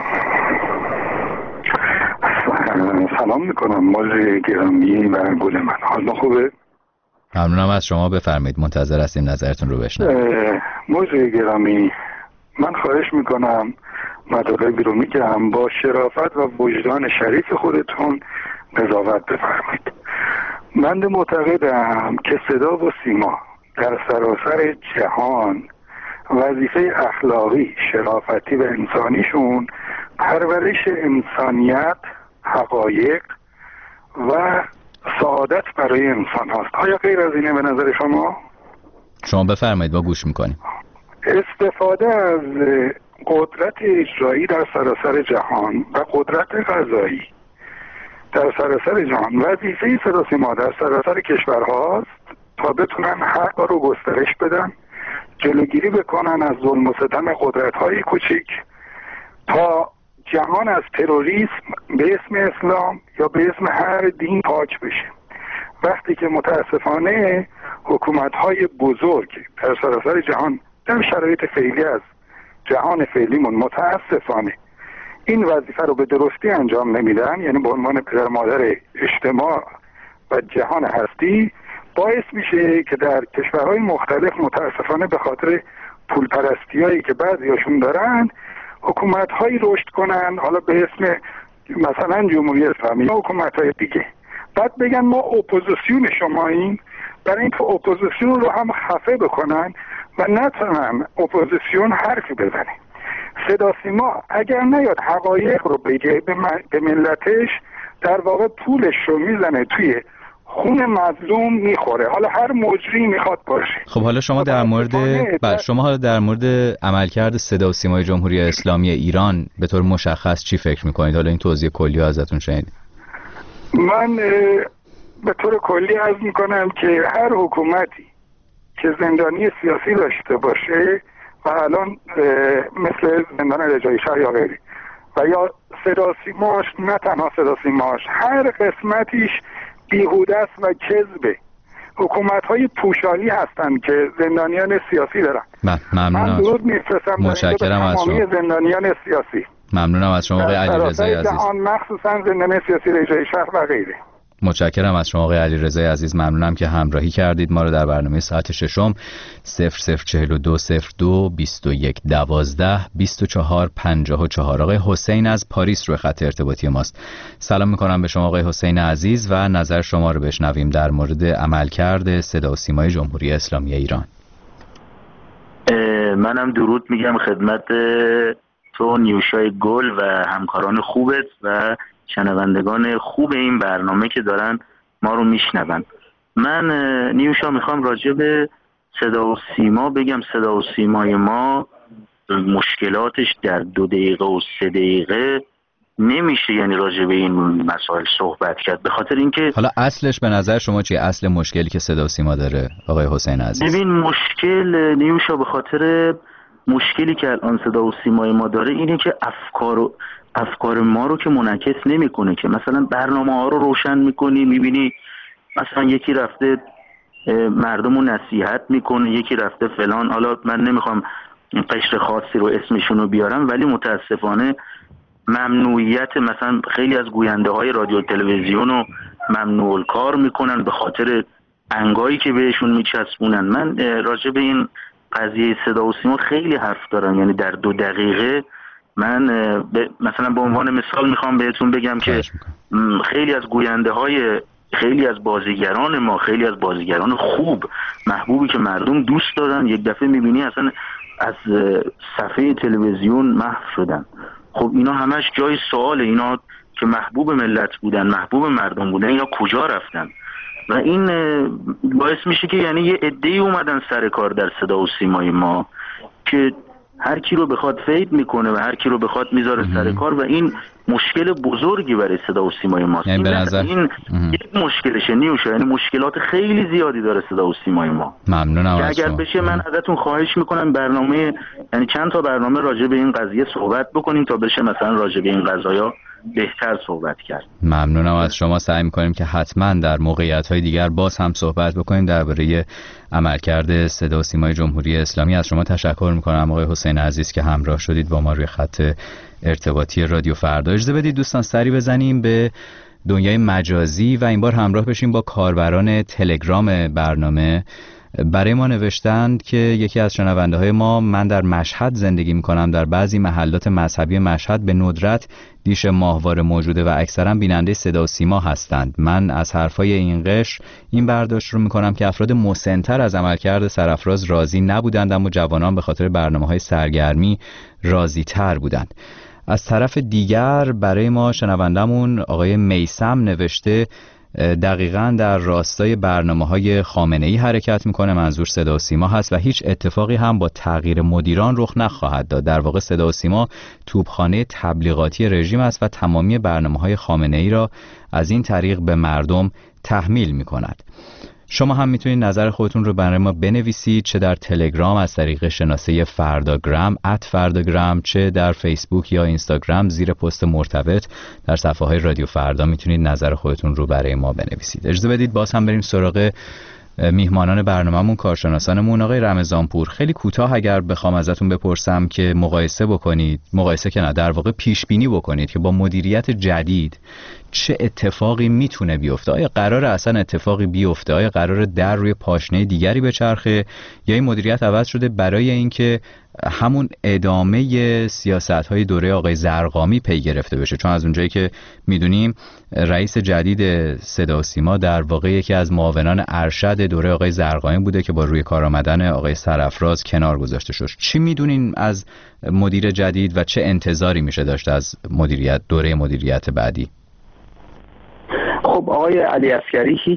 سلام میکنم موج گرامی و گل من، حال خوبه؟ ممنونم از شما، بفرمایید منتظر هستیم نظرتون رو بشنویم. موج گرامی من خواهش میکنم مطالبی رو میگم با شرافت و وجدان شریف خودتون قضاوت بفرمایید. من معتقدم که صدا و سیما در سراسر جهان وظیفه اخلاقی، شرافتی و انسانیشون پرورش انسانیت، حقایق و سعادت برای انسان هست. آیا غیر از اینه به نظر شما؟ شما بفرمایید با گوش میکنیم. استفاده از قدرت اجرایی در سراسر جهان و قدرت قضایی در سراسر جهان وظیفه صدا سیما در سراسر کشورهاست تا بتونن حق رو گسترش بدن، جلوگیری بکنن از ظلم و ستم قدرت‌های کوچیک تا جهان از تروریسم به اسم اسلام یا به اسم هر دین پاک بشه. وقتی که متاسفانه حکومت‌های بزرگ در سراسر جهان در شرایط فعلی از جهان فعلیمون متاسفانه این وظیفه رو به درستی انجام نمیدن، یعنی به عنوان پدر مادر اجتماع و جهان هستی، باعث میشه که در کشورهای مختلف متاسفانه به خاطر پولپرستیایی که بعضیاشون دارن حکومت‌هایی رشد کنن، حالا به اسم مثلا جمهوری اسلامی یا حکومت‌های دیگه، بعد بگن ما اپوزیسیون شماییم، برای اینکه اپوزیسیون رو هم خفه بکنن و نتونن اپوزیسیون حرفی بزنه. صدا سیما اگر نیاد حقایق رو بگه به ملتش، در واقع پولش رو میزنه توی خون مظلوم میخوره، حالا هر مجری میخواد باشه. خب حالا شما در مورد عملکرد صدا و سیمای جمهوری اسلامی ایران به طور مشخص چی فکر میکنید؟ حالا این توضیح کلی ازتون شنید. من به طور کلی عرض میکنم که هر حکومتی که زندانی سیاسی داشته باشه و الان مثل زندان رجایی شهر یا غیره و یا صدا سیماش، نه تنها صدا سیماش، هر قسمتیش بیهوده است و کذبه. حکومت‌های پوشالی هستند که زندانیان سیاسی دارن. من درود میفرستم متشکرم از شما. زندانیان سیاسی. ممنونم از شما آقای علیرضای عزیز. مخصوصا زندان سیاسی رجایی شهر و غیره. متشکرم از شما آقای علیرضای عزیز. ممنونم که همراهی کردید ما رو در برنامه ساعت ششم 0042 02 21 12 24 54. آقای حسین از پاریس روی خط ارتباطی ماست. سلام میکنم به شما آقای حسین عزیز و نظر شما رو بشنویم در مورد عملکرد صدا و سیمای جمهوری اسلامی ایران. منم درود میگم خدمت تو نیوشای گل و همکاران خوبت و شنوندگان خوب این برنامه که دارن ما رو میشنون. من نیوشا میخوام راجع به صدا و سیما بگم. صدا و سیمای ما مشکلاتش در 2 دقیقه و 3 دقیقه نمیشه یعنی راجع به این مسائل صحبت کرد، به خاطر اینکه حالا اصلش به نظر شما چیه؟ اصل مشکلی که صدا و سیما داره آقای حسین عزیز؟ ببین مشکل نیوشا به خاطر مشکلی که الان صدا و سیمای ما داره اینه که افکار ما رو که منعکس نمیکنه، که مثلا برنامه ها رو روشن میکنی میبینی مثلا یکی رفته مردم رو نصیحت میکنه، یکی رفته فلان، حالا من نمیخوام قشر خاصی رو اسمشون رو بیارم، ولی متاسفانه ممنوعیت مثلا خیلی از گوینده های رادیو تلویزیون رو ممنوع الکار میکنن به خاطر انگایی که بهشون میچسبونن. من راجع به این قضیه صدا و سیما خیلی حرف دارم، یعنی در 2 دقیقه من مثلا به عنوان مثال میخوام بهتون بگم که خیلی از گوینده های خیلی از بازیگران ما، خیلی از بازیگران خوب محبوبی که مردم دوست دارن، یک دفعه میبینی اصلا از صفحه تلویزیون محو شدن. خب اینا همش جای سواله، اینا که محبوب ملت بودن، محبوب مردم بودن، اینا کجا رفتن؟ و این باعث میشه که یعنی یه عده‌ای اومدن سر کار در صدا و سیمای ما که هر کی رو بخواد فید میکنه و هر کی رو بخواد میذاره سر کار و این مشکل بزرگی برای صدا و سیمای ماست. یعنی این یک مشکلشه نیوشه، یعنی مشکلات خیلی زیادی داره صدا و سیمای ما. ممنونم که اگر بشه من ازتون خواهش میکنم برنامه، یعنی چند تا برنامه راجع به این قضیه صحبت بکنیم تا بشه مثلا راجع به این قضایا بهتر صحبت کرد. ممنونم از شما. سعی می‌کنیم که حتما در موقعیت‌های دیگر باز هم صحبت بکنیم درباره عملکرد صدا و سیمای جمهوری اسلامی. از شما تشکر می‌کنم آقای حسین عزیز که همراه شدید با ما روی خط ارتباطی رادیو فردا. اجازه بدید دوستان سری بزنیم به دنیای مجازی و این بار همراه بشیم با کاربران تلگرام برنامه. برای ما نوشتند که یکی از شنونده های ما: من در مشهد زندگی میکنم، در بعضی محلات مذهبی مشهد به ندرت دیش ماهواره موجوده و اکثرا بیننده صدا و سیما هستند. من از حرفای این قشر این برداشت رو میکنم که افراد مسن‌تر از عملکرد سرافراز راضی نبودند، اما جوانان به خاطر برنامه‌های سرگرمی راضی تر بودند. از طرف دیگر برای ما شنوندمون آقای میثم نوشته دقیقاً در راستای برنامه‌های خامنه‌ای حرکت میکنه، منظور صدا و سیما هست و هیچ اتفاقی هم با تغییر مدیران رخ نخواهد داد. در واقع صدا و سیما توپخانه تبلیغاتی رژیم است و تمامی برنامه‌های خامنه‌ای را از این طریق به مردم تحمیل میکند. شما هم میتونید نظر خودتون رو برای ما بنویسید، چه در تلگرام از طریق شناسه فرداگرام @فرداگرام، چه در فیسبوک یا اینستاگرام زیر پست مرتبط در صفحه های رادیو فردا میتونید نظر خودتون رو برای ما بنویسید. اجازه بدید باز هم بریم سراغ میهمانان برنامه‌مون، کارشناسانمون. آقای رمضانپور، خیلی کوتاه اگر بخوام ازتون بپرسم که مقایسه بکنید، مقایسه که نه، در واقع پیش بینی بکنید که با مدیریت جدید چه اتفاقی میتونه بیفته؟ آیا قراره اصلا اتفاقی بیفته؟ آیا قراره در روی پاشنه دیگری بچرخه یا این مدیریت عوض شده برای اینکه همون ادامه سیاست‌های دوره آقای زرقامی پی گرفته بشه؟ چون از اونجایی که میدونیم رئیس جدید صدا و سیما در واقع یکی از معاونان ارشد دوره آقای زرقامی بوده که با روی کار آمدن آقای سرافراز کنار گذاشته شد. چی میدونین از مدیر جدید و چه انتظاری میشه داشت از مدیریت، دوره مدیریت بعدی؟ خب آقای علی عسگری هیچ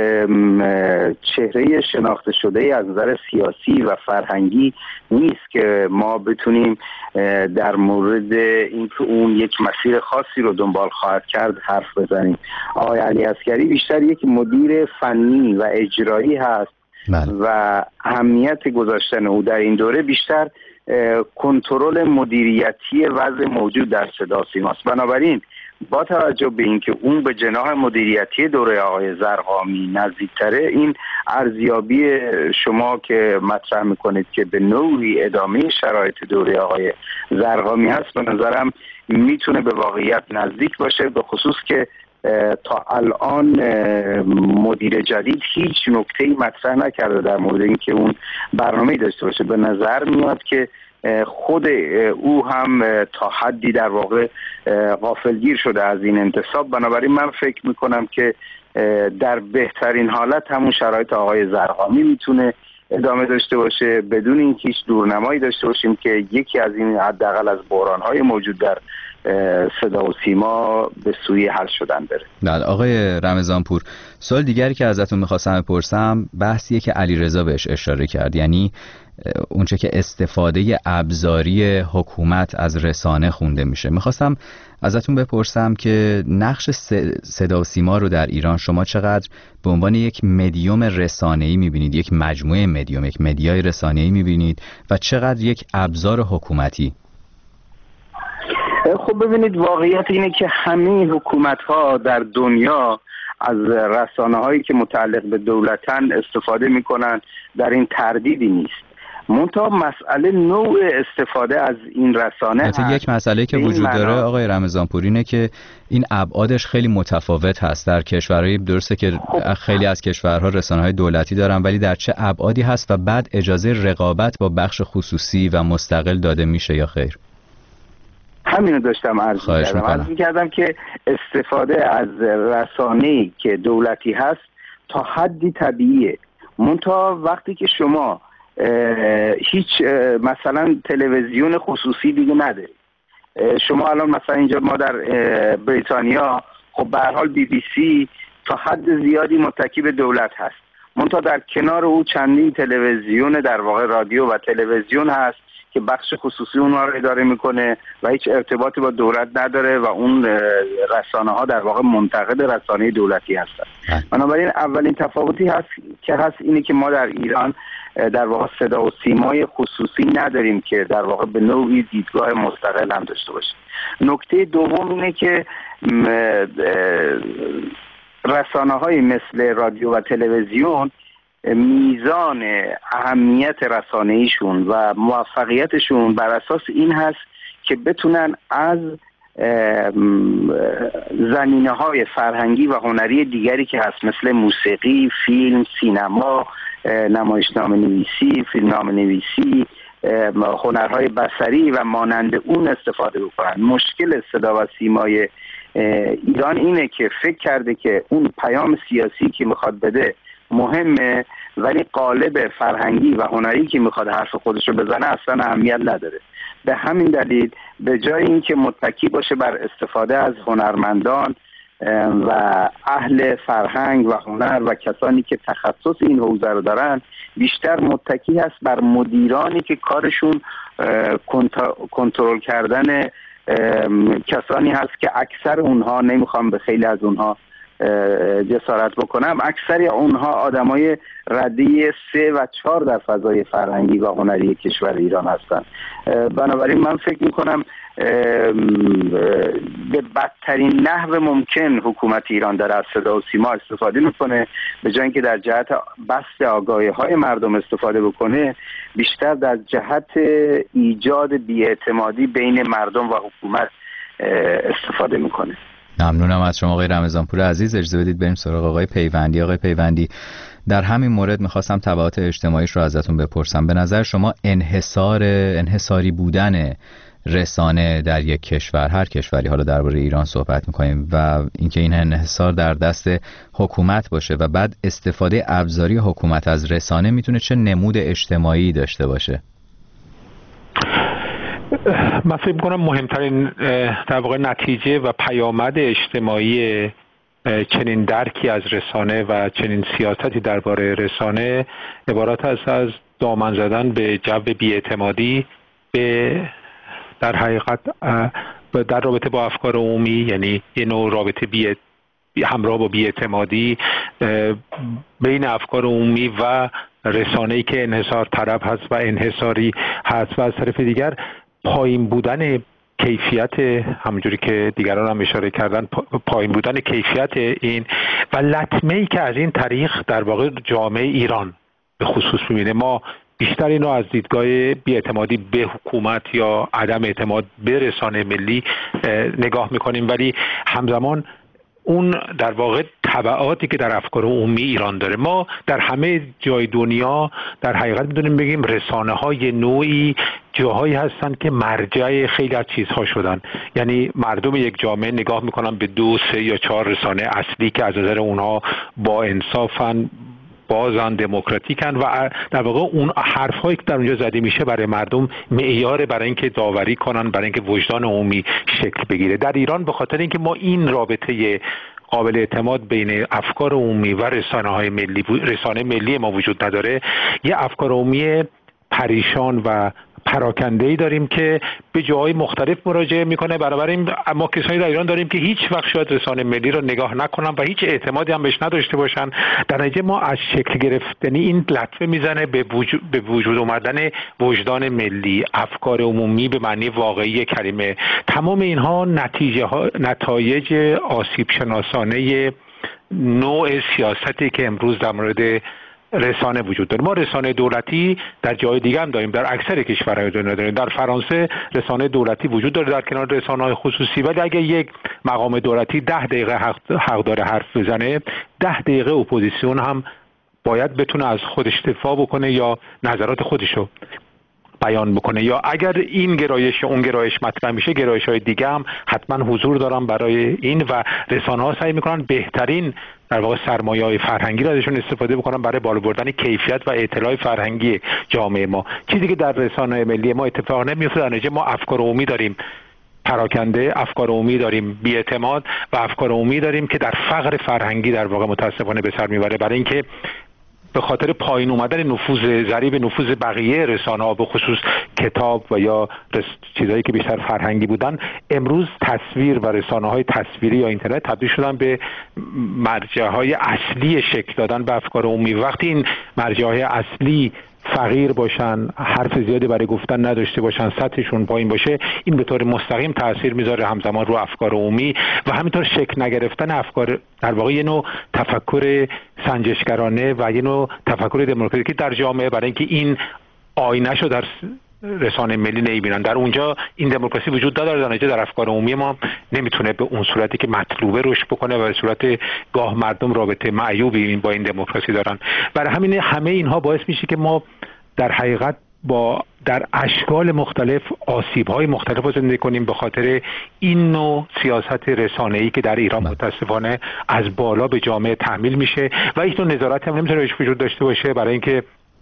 چهره شناخته شده از نظر سیاسی و فرهنگی نیست که ما بتونیم در مورد اینکه اون یک مسیر خاصی رو دنبال خواهد کرد حرف بزنیم. آقای علی عسگری بیشتر یک مدیر فنی و اجرایی هست و اهمیت گذاشتن او در این دوره بیشتر کنترل مدیریتی وضع موجود در صدا و سیماست. بنابراین با توجه به اینکه اون به جناح مدیریتی دوره آقای زرقامی نزدیکتره، این ارزیابی شما که مطرح میکنید که به نوعی ادامه شرایط دوره آقای زرقامی هست، به نظرم میتونه به واقعیت نزدیک باشه، به خصوص که تا الان مدیر جدید هیچ نکته‌ای مطرح نکرده در مورد اینکه اون برنامه‌ای داشته باشه. به نظر میاد که خود او هم تا حدی در واقع غافلگیر شده از این انتصاب. بنابراین من فکر میکنم که در بهترین حالت همون شرایط آقای زرقامی میتونه ادامه داشته باشه بدون اینکه هیچ دورنمایی داشته باشیم که یکی از این حداقل از بحران‌های موجود در صدا و سیما به سوی حل شدن بره. بله آقای رمضانپور، سوال دیگری که ازتون میخواستم بپرسم بحثیه که علیرضا بهش اشاره کرد، یعنی اونچه که استفاده ابزاری حکومت از رسانه خونده میشه. میخواستم ازتون بپرسم که نقش صدا و سیما رو در ایران شما چقدر به عنوان یک مدیوم رسانه‌ای میبینید، یک مجموعه مدیوم، یک مدیای رسانه‌ای میبینید و چقدر یک ابزار حکومتی؟ خب ببینید، واقعیت اینه که همه حکومت‌ها در دنیا از رسانه‌هایی که متعلق به دولتن استفاده میکنن، در این تردیدی نیست. منتها مسئله نوع استفاده از این رسانه هست. یک مسئله که وجود داره آقای رمضانپور اینه که این ابعادش خیلی متفاوت هست در کشورهای، درسته که خیلی از کشورها رسانه‌های دولتی دارن، ولی در چه ابعادی هست و بعد اجازه رقابت با بخش خصوصی و مستقل داده میشه یا خیر؟ همینو داشتم عرض می‌کردم که استفاده از رسانه‌ای که دولتی هست تا حدی طبیعیه. منتها وقتی که شما هیچ مثلا تلویزیون خصوصی دیگه ندارید، شما الان مثلا اینجا ما در بریتانیا خب به هر حال BBC تا حد زیادی متکی به دولت هست، منتها در کنار او چندین تلویزیون در واقع رادیو و تلویزیون هست که بخش خصوصی اونها رو اداره میکنه و هیچ ارتباطی با دولت نداره و اون رسانه ها در واقع منتقد رسانه دولتی هستن. بنابراین اولین تفاوتی هست اینه که ما در ایران در واقع صدا و سیمای خصوصی نداریم که در واقع به نوعی دیدگاه مستقل هم داشته باشه. نکته دوم اینه که رسانه های مثل رادیو و تلویزیون میزان اهمیت رسانه‌ایشون و موفقیتشون بر اساس این هست که بتونن از زمینه‌های فرهنگی و هنری دیگری که هست، مثل موسیقی، فیلم، سینما، نمایشنامه نویسی، فیلمنامه نویسی، هنرهای بصری و مانند اون استفاده بکنن. مشکل صدا و سیمای ایران اینه که فکر کرده که اون پیام سیاسی که میخواد بده مهمه، ولی قالب فرهنگی و هنری که میخواد حرف خودش رو بزنه اصلا اهمیت نداره. به همین دلیل به جای اینکه متکی باشه بر استفاده از هنرمندان و اهل فرهنگ و هنر و کسانی که تخصص این حوزه رو دارن، بیشتر متکی هست بر مدیرانی که کارشون کنترل کردن کسانی هست که اکثر اونها، نمیخوام به خیلی از اونها جسارت بکنم اکثر اونها آدمای رده 3 و 4 در فضای فرهنگی و هنری کشور ایران هستن. بنابراین من فکر میکنم به بدترین نحو ممکن حکومت ایران در از صدا و سیما استفاده میکنه، به جای اینکه در جهت بسط آگاهی‌های مردم استفاده بکنه، بیشتر در جهت ایجاد بی‌اعتمادی بین مردم و حکومت استفاده میکنه. ممنونم از شما آقای رمضانپور عزیز. اجازه بدید بریم سراغ آقای پیوندی. آقای پیوندی، در همین مورد میخواستم تبعات اجتماعیش رو ازتون بپرسم. به نظر شما انحصاری بودن رسانه در یک کشور، هر کشوری، حالا درباره ایران صحبت میکنیم، و اینکه این انحصار در دست حکومت باشه و بعد استفاده ابزاری حکومت از رسانه میتونه چه نمود اجتماعی داشته باشه؟ من فکر می‌کنم مهمترین در واقع نتیجه و پیامد اجتماعی چنین درکی از رسانه و چنین سیاستی درباره رسانه عبارت است از دامن زدن به جو بی‌اعتمادی، به در حقیقت در رابطه با افکار عمومی، یعنی یه نوع رابطه همراه با بی‌اعتمادی بین افکار عمومی و رسانه‌ای که انحصار طلب هست و انحصاری هست، و از طرف دیگر پایین بودن کیفیت، همونجوری که دیگران هم اشاره کردن، پایین بودن کیفیت این و لطمه‌ای که از این طریق در واقع جامعه ایران به خصوص می‌بینه. ما بیشتر اینو از دیدگاه بی‌اعتمادی به حکومت یا عدم اعتماد به رسانه ملی نگاه می‌کنیم، ولی همزمان اون در واقع تبعاتی که در افکار عمومی ایران داره. ما در همه جای دنیا در حقیقت می‌دونیم بگیم رسانه‌های نوعی جاهایی هستن که مرجع خیلی از چیزها شدن، یعنی مردم یک جامعه نگاه میکنن به 2، 3 یا 4 رسانه اصلی که از نظر اونها با انصافن، بازن، دموکراتیکن و در واقع اون حرفایی که در اونجا زده میشه برای مردم معیار برای اینکه داوری کنن، برای اینکه وجدان عمومی شکل بگیره. در ایران به خاطر اینکه ما این رابطه قابل اعتماد بین افکار عمومی و رسانه ملی ما وجود نداره، یه افکار عمومی پریشان و پراکنده‌ای داریم که به جاهای مختلف مراجعه میکنه. بنابراین ما کسانی در ایران داریم که هیچ وقت شاید رسانه ملی رو نگاه نکنن و هیچ اعتمادی هم بهش نداشته باشن. در نتیجه ما از شکل گرفتنی این لطمه میزنه به وجود اومدن وجدان ملی، افکار عمومی به معنی واقعی کلمه. تمام اینها نتایج آسیب شناسانه نوع سیاستی که امروز در مورد رسانه وجود داره. ما رسانه دولتی در جای دیگه هم داریم، در اکثر کشورهای دنیا داریم. در فرانسه رسانه دولتی وجود داره در کنار رسانه‌های خصوصی، ولی اگه یک مقام دولتی 10 دقیقه حق داره حرف بزنه، 10 دقیقه اپوزیسیون هم باید بتونه از خودش دفاع بکنه یا نظرات خودشو بیان بکنه، یا اگر این گرایش اون گرایش مطرح میشه، گرایش‌های دیگه هم حتما حضور دارن برای این و رسانه‌ها سعی میکنن بهترین در واقع سرمایه‌های فرهنگی را ازشون استفاده بکنن برای بالا بردن کیفیت و اطلاع فرهنگی جامعه ما، چیزی که در رسانه ملی ما اتفاق نمیفته. در نتیجه ما افکار عمومی داریم پراکنده، افکار عمومی داریم بی‌اعتماد و افکار عمومی داریم که در فقر فرهنگی در واقع متاسفانه به سر میبره، برای اینکه به خاطر پایین اومدن ضریب نفوذ بقیه رسانه‌ها به خصوص کتاب و یا چیزایی که بیشتر فرهنگی بودن، امروز تصویر و رسانه‌های تصویری یا اینترنت تبدیل شدن به مرجع‌های اصلی شکل دادن به افکار عمومی. وقتی این مرجع‌های اصلی فقیر باشن، حرف زیادی برای گفتن نداشته باشن، سطحشون پایین باشه، این به طور مستقیم تاثیر میذاره همزمان رو افکار عمومی و همینطور شکل نگرفتن افکار، در واقع یه نوع تفکر سنجشگرانه و یه نوع تفکر دموکراتیکی در جامعه، برای اینکه این آینه‌شو در رسانه ملی نمیبینن. در اونجا این دموکراسی وجود داره، در نتیجه در افکار عمومی ما نمیتونه به اون صورتی که مطلوبه رشد بکنه و به صورت گاه مردم رابطه معیوبی با این دموکراسی دارن. برای همین همه اینها باعث میشه که ما در حقیقت در اشکال مختلف آسیب‌های مختلف رو زندگی کنیم به خاطر این نوع سیاست رسانه‌ای که در ایران متاسفانه از بالا به جامعه تحمیل میشه و هیچ نوع نظارتی هم نمیتونه روش وجود داشته باشه، برای اینکه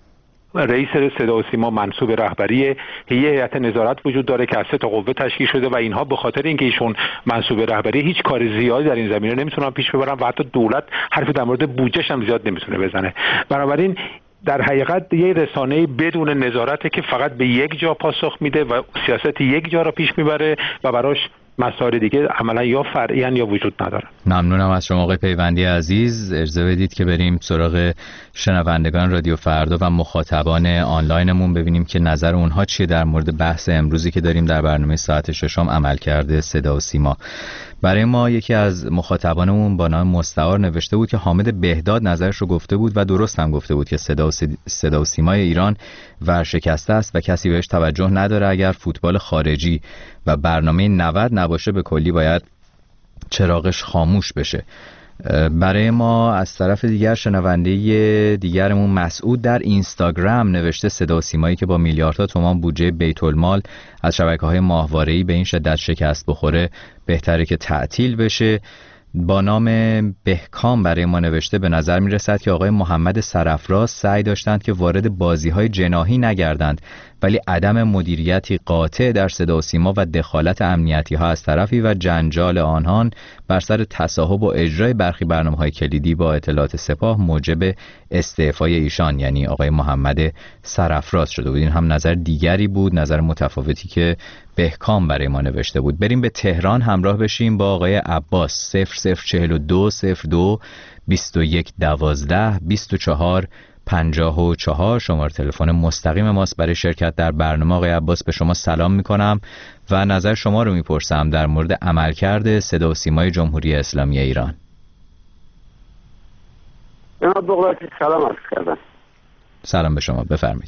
رئیس صدا و سیما منصوب رهبری یه هیئت نظارت وجود داره که از 3 تا قوه تشکیل شده و اینها به خاطر اینکه ایشون منصوب رهبری هیچ کار زیادی در این زمینه نمیتونن پیش ببرن و حتی دولت حرفی در مورد بودجه‌ش هم زیاد نمیتونه بزنه. بنابراین در حقیقت یه رسانه بدون نظارته که فقط به یک جا پاسخ میده و سیاست یک جا را پیش میبره و براش مسائل دیگه عملا یا فرعی یا وجود نداره. ممنونم از شما آقای پیوندی عزیز. اجازه بدید که بریم سراغ شنوندگان رادیو فردا و مخاطبان آنلاینمون ببینیم که نظر اونها چیه در مورد بحث امروزی که داریم در برنامه ساعت 6 عملکرد صدا و سیما. برای ما یکی از مخاطبانمون با نام مستعار نوشته بود که حامد بهداد نظرش رو گفته بود و درست هم گفته بود که صدا و سیمای ایران ورشکسته است و کسی بهش توجه نداره. اگر فوتبال خارجی و برنامه 90 نباشه به کلی باید چراغش خاموش بشه. برای ما از طرف دیگر شنونده دیگرمون مسعود در اینستاگرام نوشته صدا و سیمایی که با میلیاردها تومان بودجه بیت المال از شبکه‌های ماهواره‌ای به این شدت شکست بخوره بهتره که تعطیل بشه. با نام بهکام برای ما نوشته به نظر می رسد که آقای محمد سرافراز سعی داشتند که وارد بازی‌های جناحی نگردند، ولی عدم مدیریتی قاطع در صدا و سیما و دخالت امنیتی ها از طرفی و جنجال آنان بر سر تصاحب و اجرای برخی برنامه‌های کلیدی با اطلاعات سپاه موجب استعفای ایشان یعنی آقای محمد سرافراز شده بود. این هم نظر دیگری بود، نظر متفاوتی که بهکام برای ما نوشته بود. بریم به تهران همراه بشیم با آقای عباس. 0042 02 21 12 24 54 شماره تلفن مستقیم ماست برای شرکت در برنامه. آقای عباس به شما سلام میکنم و نظر شما رو میپرسم در مورد عملکرد صدا و سیمای جمهوری اسلامی ایران. جناب بغراتی سلام عرض کردم. سلام به شما، بفرمایید.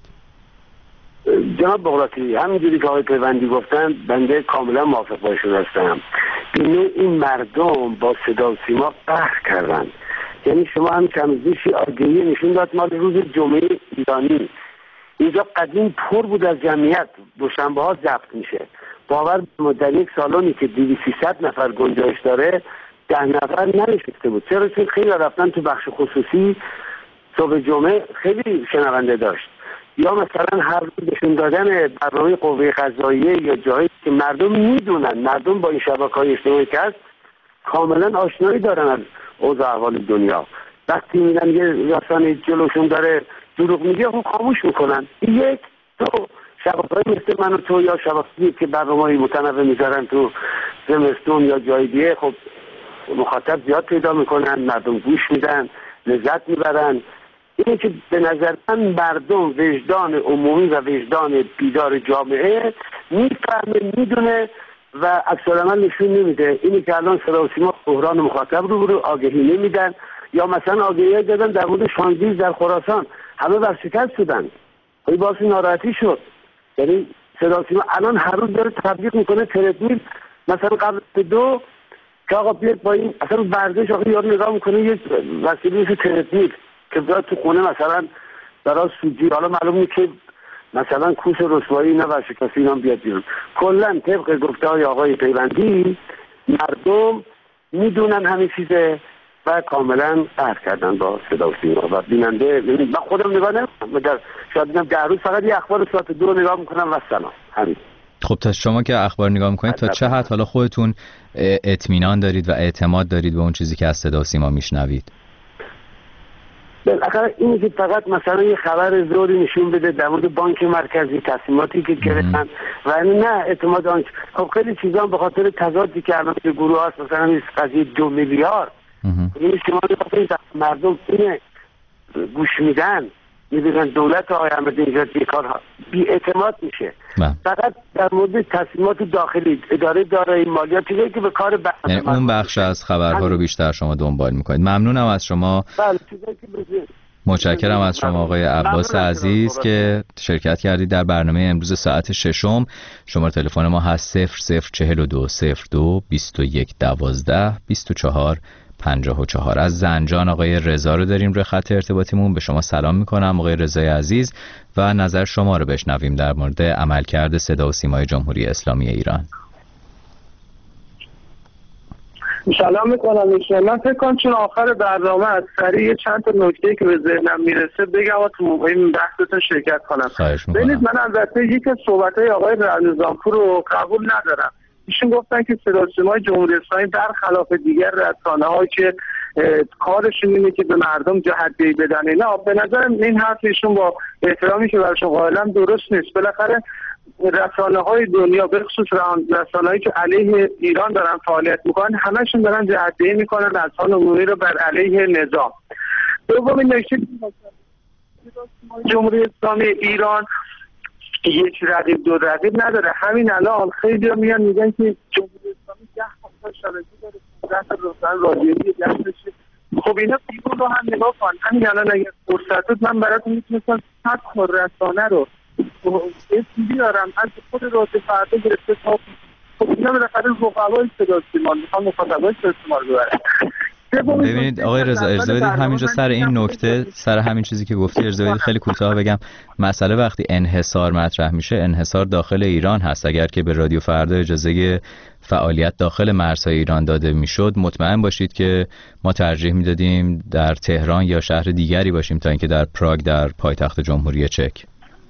جناب بغراتی همینجوری که آقای پیوندی گفتن بنده کاملا موافق باشون هستم. این مردم با صدا و سیما قهر کردن. یعنی شما هم کمزیشی آگهی نشون داد مال روز جمعه ایرانی. اینجا قدیم پر بود از جمعیت، دوشنبه ها ضبط میشه. باور در یک سالونی که 200-300 نفر گنجایش داره 10 نفر ننشسته بود. چرا؟ چون خیلی رفتن تو بخش خصوصی صبح جمعه خیلی شنونده داشت. یا مثلا هر روز نشون دادن برنامه قوه قضاییه یا جایی که مردم میدونن، مردم با این شبکه‌های اجتماعی که هست کاملا آشنایی دارن از اوضاع احوال دنیا. وقتی میدن یه رسانه جلوشون داره دروغ میگه خب خاموش میکنن. یک تو شبکه‌های مثل من و تو یا شبکه‌ای که برنامه‌های متنوع میذارن تو زمستون یا جای دیگه خب مخاطب زیاد پیدا میکنن، مردم گوش میدن، لذت میبرن. اینه که به نظر من مردم وجدان عمومی و وجدان بیدار جامعه میفهمه، میدونه و عکس‌العمل نشون نمیده. اینی که الان صدا و سیما بحران مخاطب رو آگهی نمیدن یا مثلا آگهی دادن در مورد شانزیز در خراسان همه ورشکست شدن. این باعث ناراحتی شد. یعنی صدا و سیما الان هر روز داره تبلیغ میکنه تردمیل مثلا قبل 2 که آقا بیاد با این اصلا ورزش آقا یارو نگاه میکنه یک وسیله مثل تردمیل که بیاد تو خونه مثلا برای سوجی، حالا معلوم نیست که مثلا کوس رسوایی نه ورشکستی اینا بیاد بیرون. کلا طبق گفته‌های آقای پیوندی مردم میدونن همین چیزه و کاملا قهر کردن با صدا و سیما و بیننده. من خودم نگاه نمی‌کنم، شاید دیدم 10 روز فقط یه اخبار ساعت 2 نگاه میکنم و سلام همین. خب تا شما که اخبار نگاه میکنید تا چه حد حالا خودتون اطمینان دارید و اعتماد دارید به اون چیزی که از صدا و سیما میشنوید؟ بالاخره اینی که فقط مثلا یه خبر زوری نشون بده در مورد بانک مرکزی تصمیماتی که گرفتن و نه اعتماد آنچه خب خیلی چیزا به خاطر تضادی که الان به گروه هاست مثلا این قضیه 2 میلیارد این شما مردم اینه گوش میدن میدونن دولت آقای احمدی نژاد این کارها بی اعتماد میشه. فقط در مورد تصمیمات داخلی اداره دارایی مالیات چیزایی که به کار یعنی اون بخش از خبرها رو بیشتر شما دنبال میکنید. ممنونم از شما. بله چیزایی که متشکرم از شما آقای عباس عزیز که شرکت کردید در برنامه امروز ساعت 6. شماره تلفن ما هست 0042 02 21 12 24 54. از زنجان آقای رضا رو داریم روی خط ارتباطیمون. به شما سلام میکنم آقای رضای عزیز و نظر شما رو بشنویم در مورد عملکرد صدا و سیمای جمهوری اسلامی ایران. سلام میکنم. من فکر کنم چون آخر برنامه از سریع چند تا نکته که به ذهنم میرسه بگم و تو این بحثتون شرکت کنم. ببینید من البته یک از صحبت‌های آقای رمضانپور رو قبول ندارم. ایشون گفتن که صدا و سیمای جمهوری اسلامی برخلاف دیگر رسانه‌ها که کارشون اینه که به مردم جهت‌دهی بدن، نه به نظر این حرف ایشون با احترامی که براشون قائلم درست نیست. بالاخره رسانه‌های دنیا به خصوص رسانه‌هایی که علیه ایران دارن فعالیت میکنن همشون دارن جهت‌دهی میکنن اذهان عمومی رو بر علیه نظام. دومین نکته جمهوری اسلامی ایران یک رقیب دو رقیب نداره. همین الان خیلی میان میگن که جمهوری اسلامی 10 تا شبکه داره، 10 تا رسانه رادیویی دستش. خب اینا بیرون رو هم نگاه کن. همین الان اگه فرصت بود من براتون میتونستم 100 تا رسانه رو بیارم از خود رادیو فردا گرفته تا خب اینا بالاخره رقبای صدا سیما میخوان مخاطبای صدا سیما رو ببرن. ببینید آقای رضا اجازه بدید همینجا سر این نکته، سر همین چیزی که گفتی اجازه بدید خیلی کوتاه بگم. مسئله وقتی انحصار مطرح میشه، انحصار داخل ایران هست. اگر که به رادیو فردا اجازه فعالیت داخل مرزهای ایران داده میشد، مطمئن باشید که ما ترجیح میدادیم در تهران یا شهر دیگری باشیم تا اینکه در پراگ در پایتخت جمهوری چک.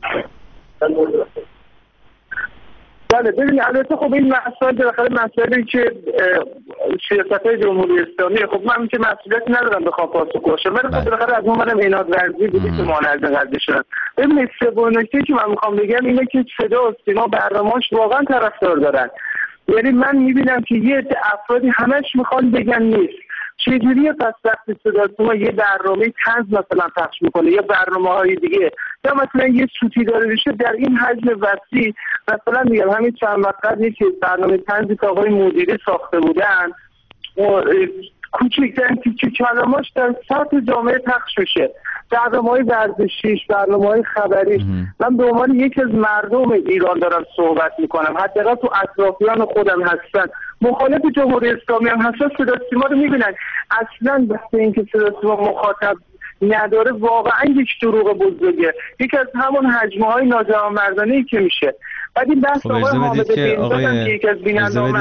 بله ببینید البته خب این مسائل بالاخره مسائلی که سیاست‌های جمهوری اسلامی، خب من که مسئولیتی ندارم بخوام پاسخ باشم، ولی خب بالاخره از اون منم ایناد ورزی بودی که مانع قضیه شد. ببینید سومین نکته که من میخوام بگم اینه که صدا و سیما برنامه‌اش واقعا طرفدار دارن. یعنی من میبینم که یه افرادی همش میخوان بگن نیست. چجوریه پس وقتی صدا سیما یه برنامه طنز مثلا پخش میکنه یا برنامه‌های دیگه یا مثلا یه سوتی داره میشه در این حجم وسیع، مثلا میگم همین چند وقت قبل که برنامه طنزی که آقای مدیری ساخته بودن کوچکترین تیکه کلماش در سطح جامعه پخش میشه، برنامه‌های ورزشیش، برنامه‌های خبریش. من به عنوان یکی از مردم ایران دارم صحبت میکنم، حداقل تو اطرافیان خودم هستن مخالف جمهوری اسلامی هم هستن، صدا سیما رو میبینن. اصلا وقتی اینکه صدا سیما مخاطب نداره واقعا یک دروغ بزرگه، یکی از همون حجمه‌های ناجوانمردانه‌ای که میشه. بعد این بحث آقای حامد بن‌زاده که یکی از بیننده‌ها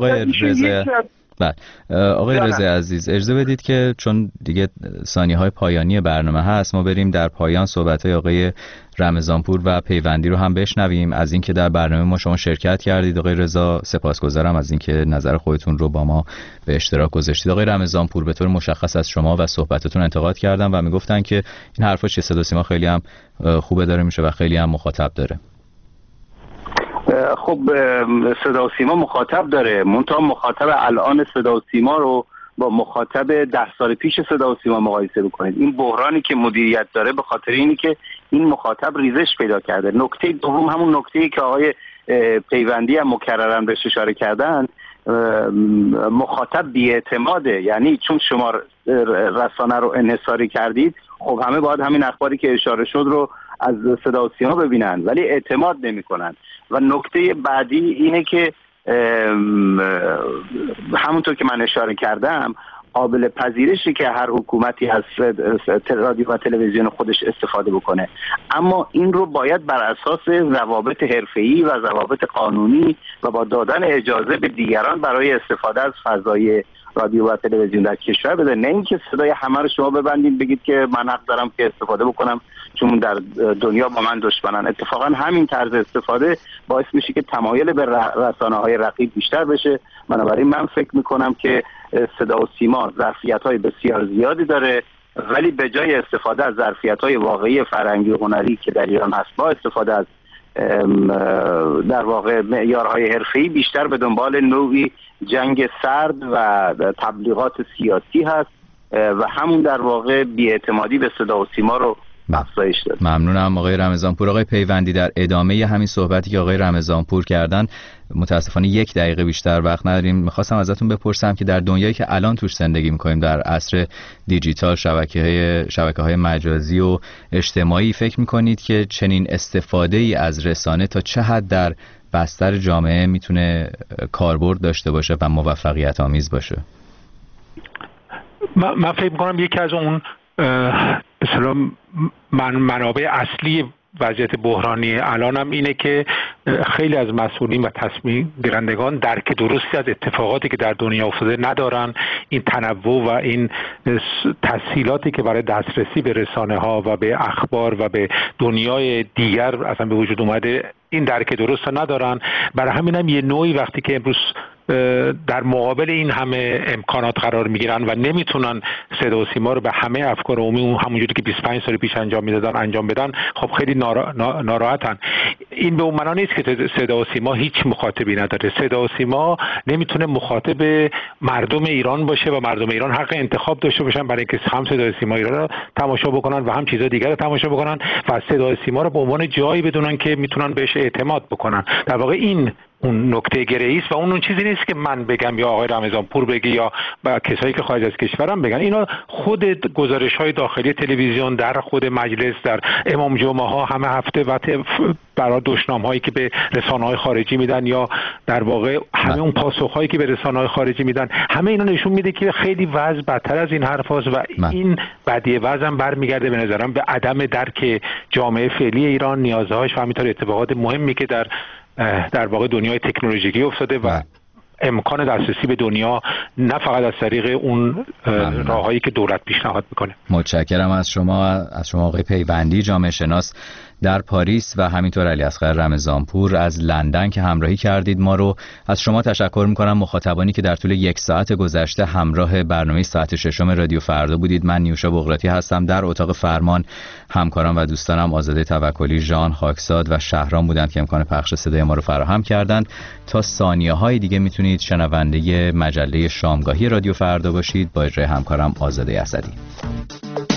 آقای رضا عزیز اجازه بدید که چون دیگه ثانیه‌های پایانی برنامه هست ما بریم در پایان صحبت‌های آقای رمضانپور و پیوندی رو هم بشنویم. از اینکه در برنامه ما شما شرکت کردید آقای رضا سپاسگزارم از اینکه نظر خودتون رو با ما به اشتراک گذاشتید. آقای رمضانپور به طور مشخص از شما و صحبتتون انتقاد کردن و میگفتن که این حرفا چه صدا سیما خیلی هم خوبه داره میشه و خیلی هم مخاطب داره. خب صدا و سیما مخاطب داره، منتها مخاطب الان صدا و سیما رو با مخاطب 10 سال پیش صدا و سیما مقایسه بکنید. این بحرانی که مدیریت داره به خاطر اینی که این مخاطب ریزش پیدا کرده. نکته دوم همون نکته‌ای که آقای پیوندی هم مکرراً بهش اشاره کردن، مخاطب بی‌اعتماده. یعنی چون شما رسانه رو انحصاری کردید، خب همه باید همین اخباری که اشاره شد رو از صدا و سیما ببینن ولی اعتماد نمی‌کنن. و نکته بعدی اینه که همونطور که من اشاره کردم قابل پذیرشه که هر حکومتی از رادیو و تلویزیون خودش استفاده بکنه، اما این رو باید بر اساس ضوابط حرفه‌ای و ضوابط قانونی و با دادن اجازه به دیگران برای استفاده از فضای رادیو و تلویزیون در کشور بده، نه اینکه صدای همه رو شما ببندید بگید که من حق دارم که استفاده بکنم چون در دنیا با من دشمنن. اتفاقا همین طرز استفاده باعث میشه که تمایل به رسانه‌های رقیب بیشتر بشه. بنابراین من فکر میکنم که صدا و سیما ظرفیت‌های بسیار زیادی داره، ولی به جای استفاده از ظرفیت‌های واقعی فرهنگی و هنری که در ایران هست با استفاده از در واقع معیارهای حرفه‌ای بیشتر به دنبال نوعی جنگ سرد و تبلیغات سیاسی هست و همون در واقع بی‌اعتمادی به صدا و سیما رو افزایش داد. ممنونم آقای رمضانپور. آقای پیوندی در ادامه همین صحبتی که آقای رمضانپور کردن متاسفانه 1 دقیقه بیشتر وقت نداریم. میخواستم ازتون بپرسم که در دنیایی که الان توش زندگی میکنیم در عصر دیجیتال شبکه‌های مجازی و اجتماعی فکر میکنید که چنین استفاده ای از رسانه تا چه حد در بستر جامعه میتونه کاربرد داشته باشه و موفقیت آمیز باشه؟ من فکر میکنم یکی از اون مثلا منابع اصلی وضعیت بحرانی الان هم اینه که خیلی از مسئولین و تصمیم گیرندگان درک درستی از اتفاقاتی که در دنیا افتاده ندارن. این تنوع و این تسهیلاتی که برای دسترسی به رسانه ها و به اخبار و به دنیای دیگر اصلا به وجود اومده این درک درست ندارن. برای همین هم یه نوعی وقتی که امروز در مقابل این همه امکانات قرار میگیرن و نمیتونن صدا و سیما رو به همه افکار عمومی همونجوری که 25 سال پیش انجام بدن، خب خیلی ناراحتن. این به اون معنا نیست که صدا و سیما هیچ مخاطبی نداره. صدا و سیما نمیتونه مخاطب مردم ایران باشه و مردم ایران حق انتخاب داشته باشن برای اینکه هم صدا و سیما ایران رو تماشا بکنن و هم چیزا دیگر رو تماشا بکنن و صدا و سیما رو به عنوان جایی بدونن که میتونن بهش اعتماد بکنن. در واقع این اون نکته گره‌ای است و اون چیزی نیست که من بگم یا آقای رمضانپور بگه یا کسایی که خارج از کشورم بگن. اینا خود گزارش‌های داخلی تلویزیون در خود مجلس، در امام جمعه ها همه هفته و برای دشنام‌هایی که به رسانه‌های خارجی میدن یا در واقع همه اون پاسخ‌هایی که به رسانه‌های خارجی میدن، همه اینا نشون میده که خیلی وضع بدتر از این حرفاست و این بدی وضع هم برمیگرده به نظرم به عدم درک جامعه فعلی ایران، نیازهاش و همینطور اتفاقات مهمی که در واقع دنیای تکنولوژیکی افتاده و امکان دسترسی به دنیا نه فقط از طریق اون راههایی که دولت پیشنهاد میکنه. متشکرم از شما آقای پیوندی، جامعه شناس در پاریس، و همینطور علیاصغر رمضانپور از لندن که همراهی کردید ما رو. از شما تشکر میکنم، مخاطبانی که در طول 1 ساعت گذشته همراه برنامه ساعت 6 رادیو فردا بودید. من نیوشا بغراتی هستم. در اتاق فرمان همکاران و دوستانم آزاده توکلی، ژان خاکساد و شهرام بودند که امکان پخش صدای ما رو فراهم کردند. تا ثانیه‌های دیگه میتونید شنونده مجله شامگاهی رادیو فردا باشید با اجرای همکارم آزاده اسدی.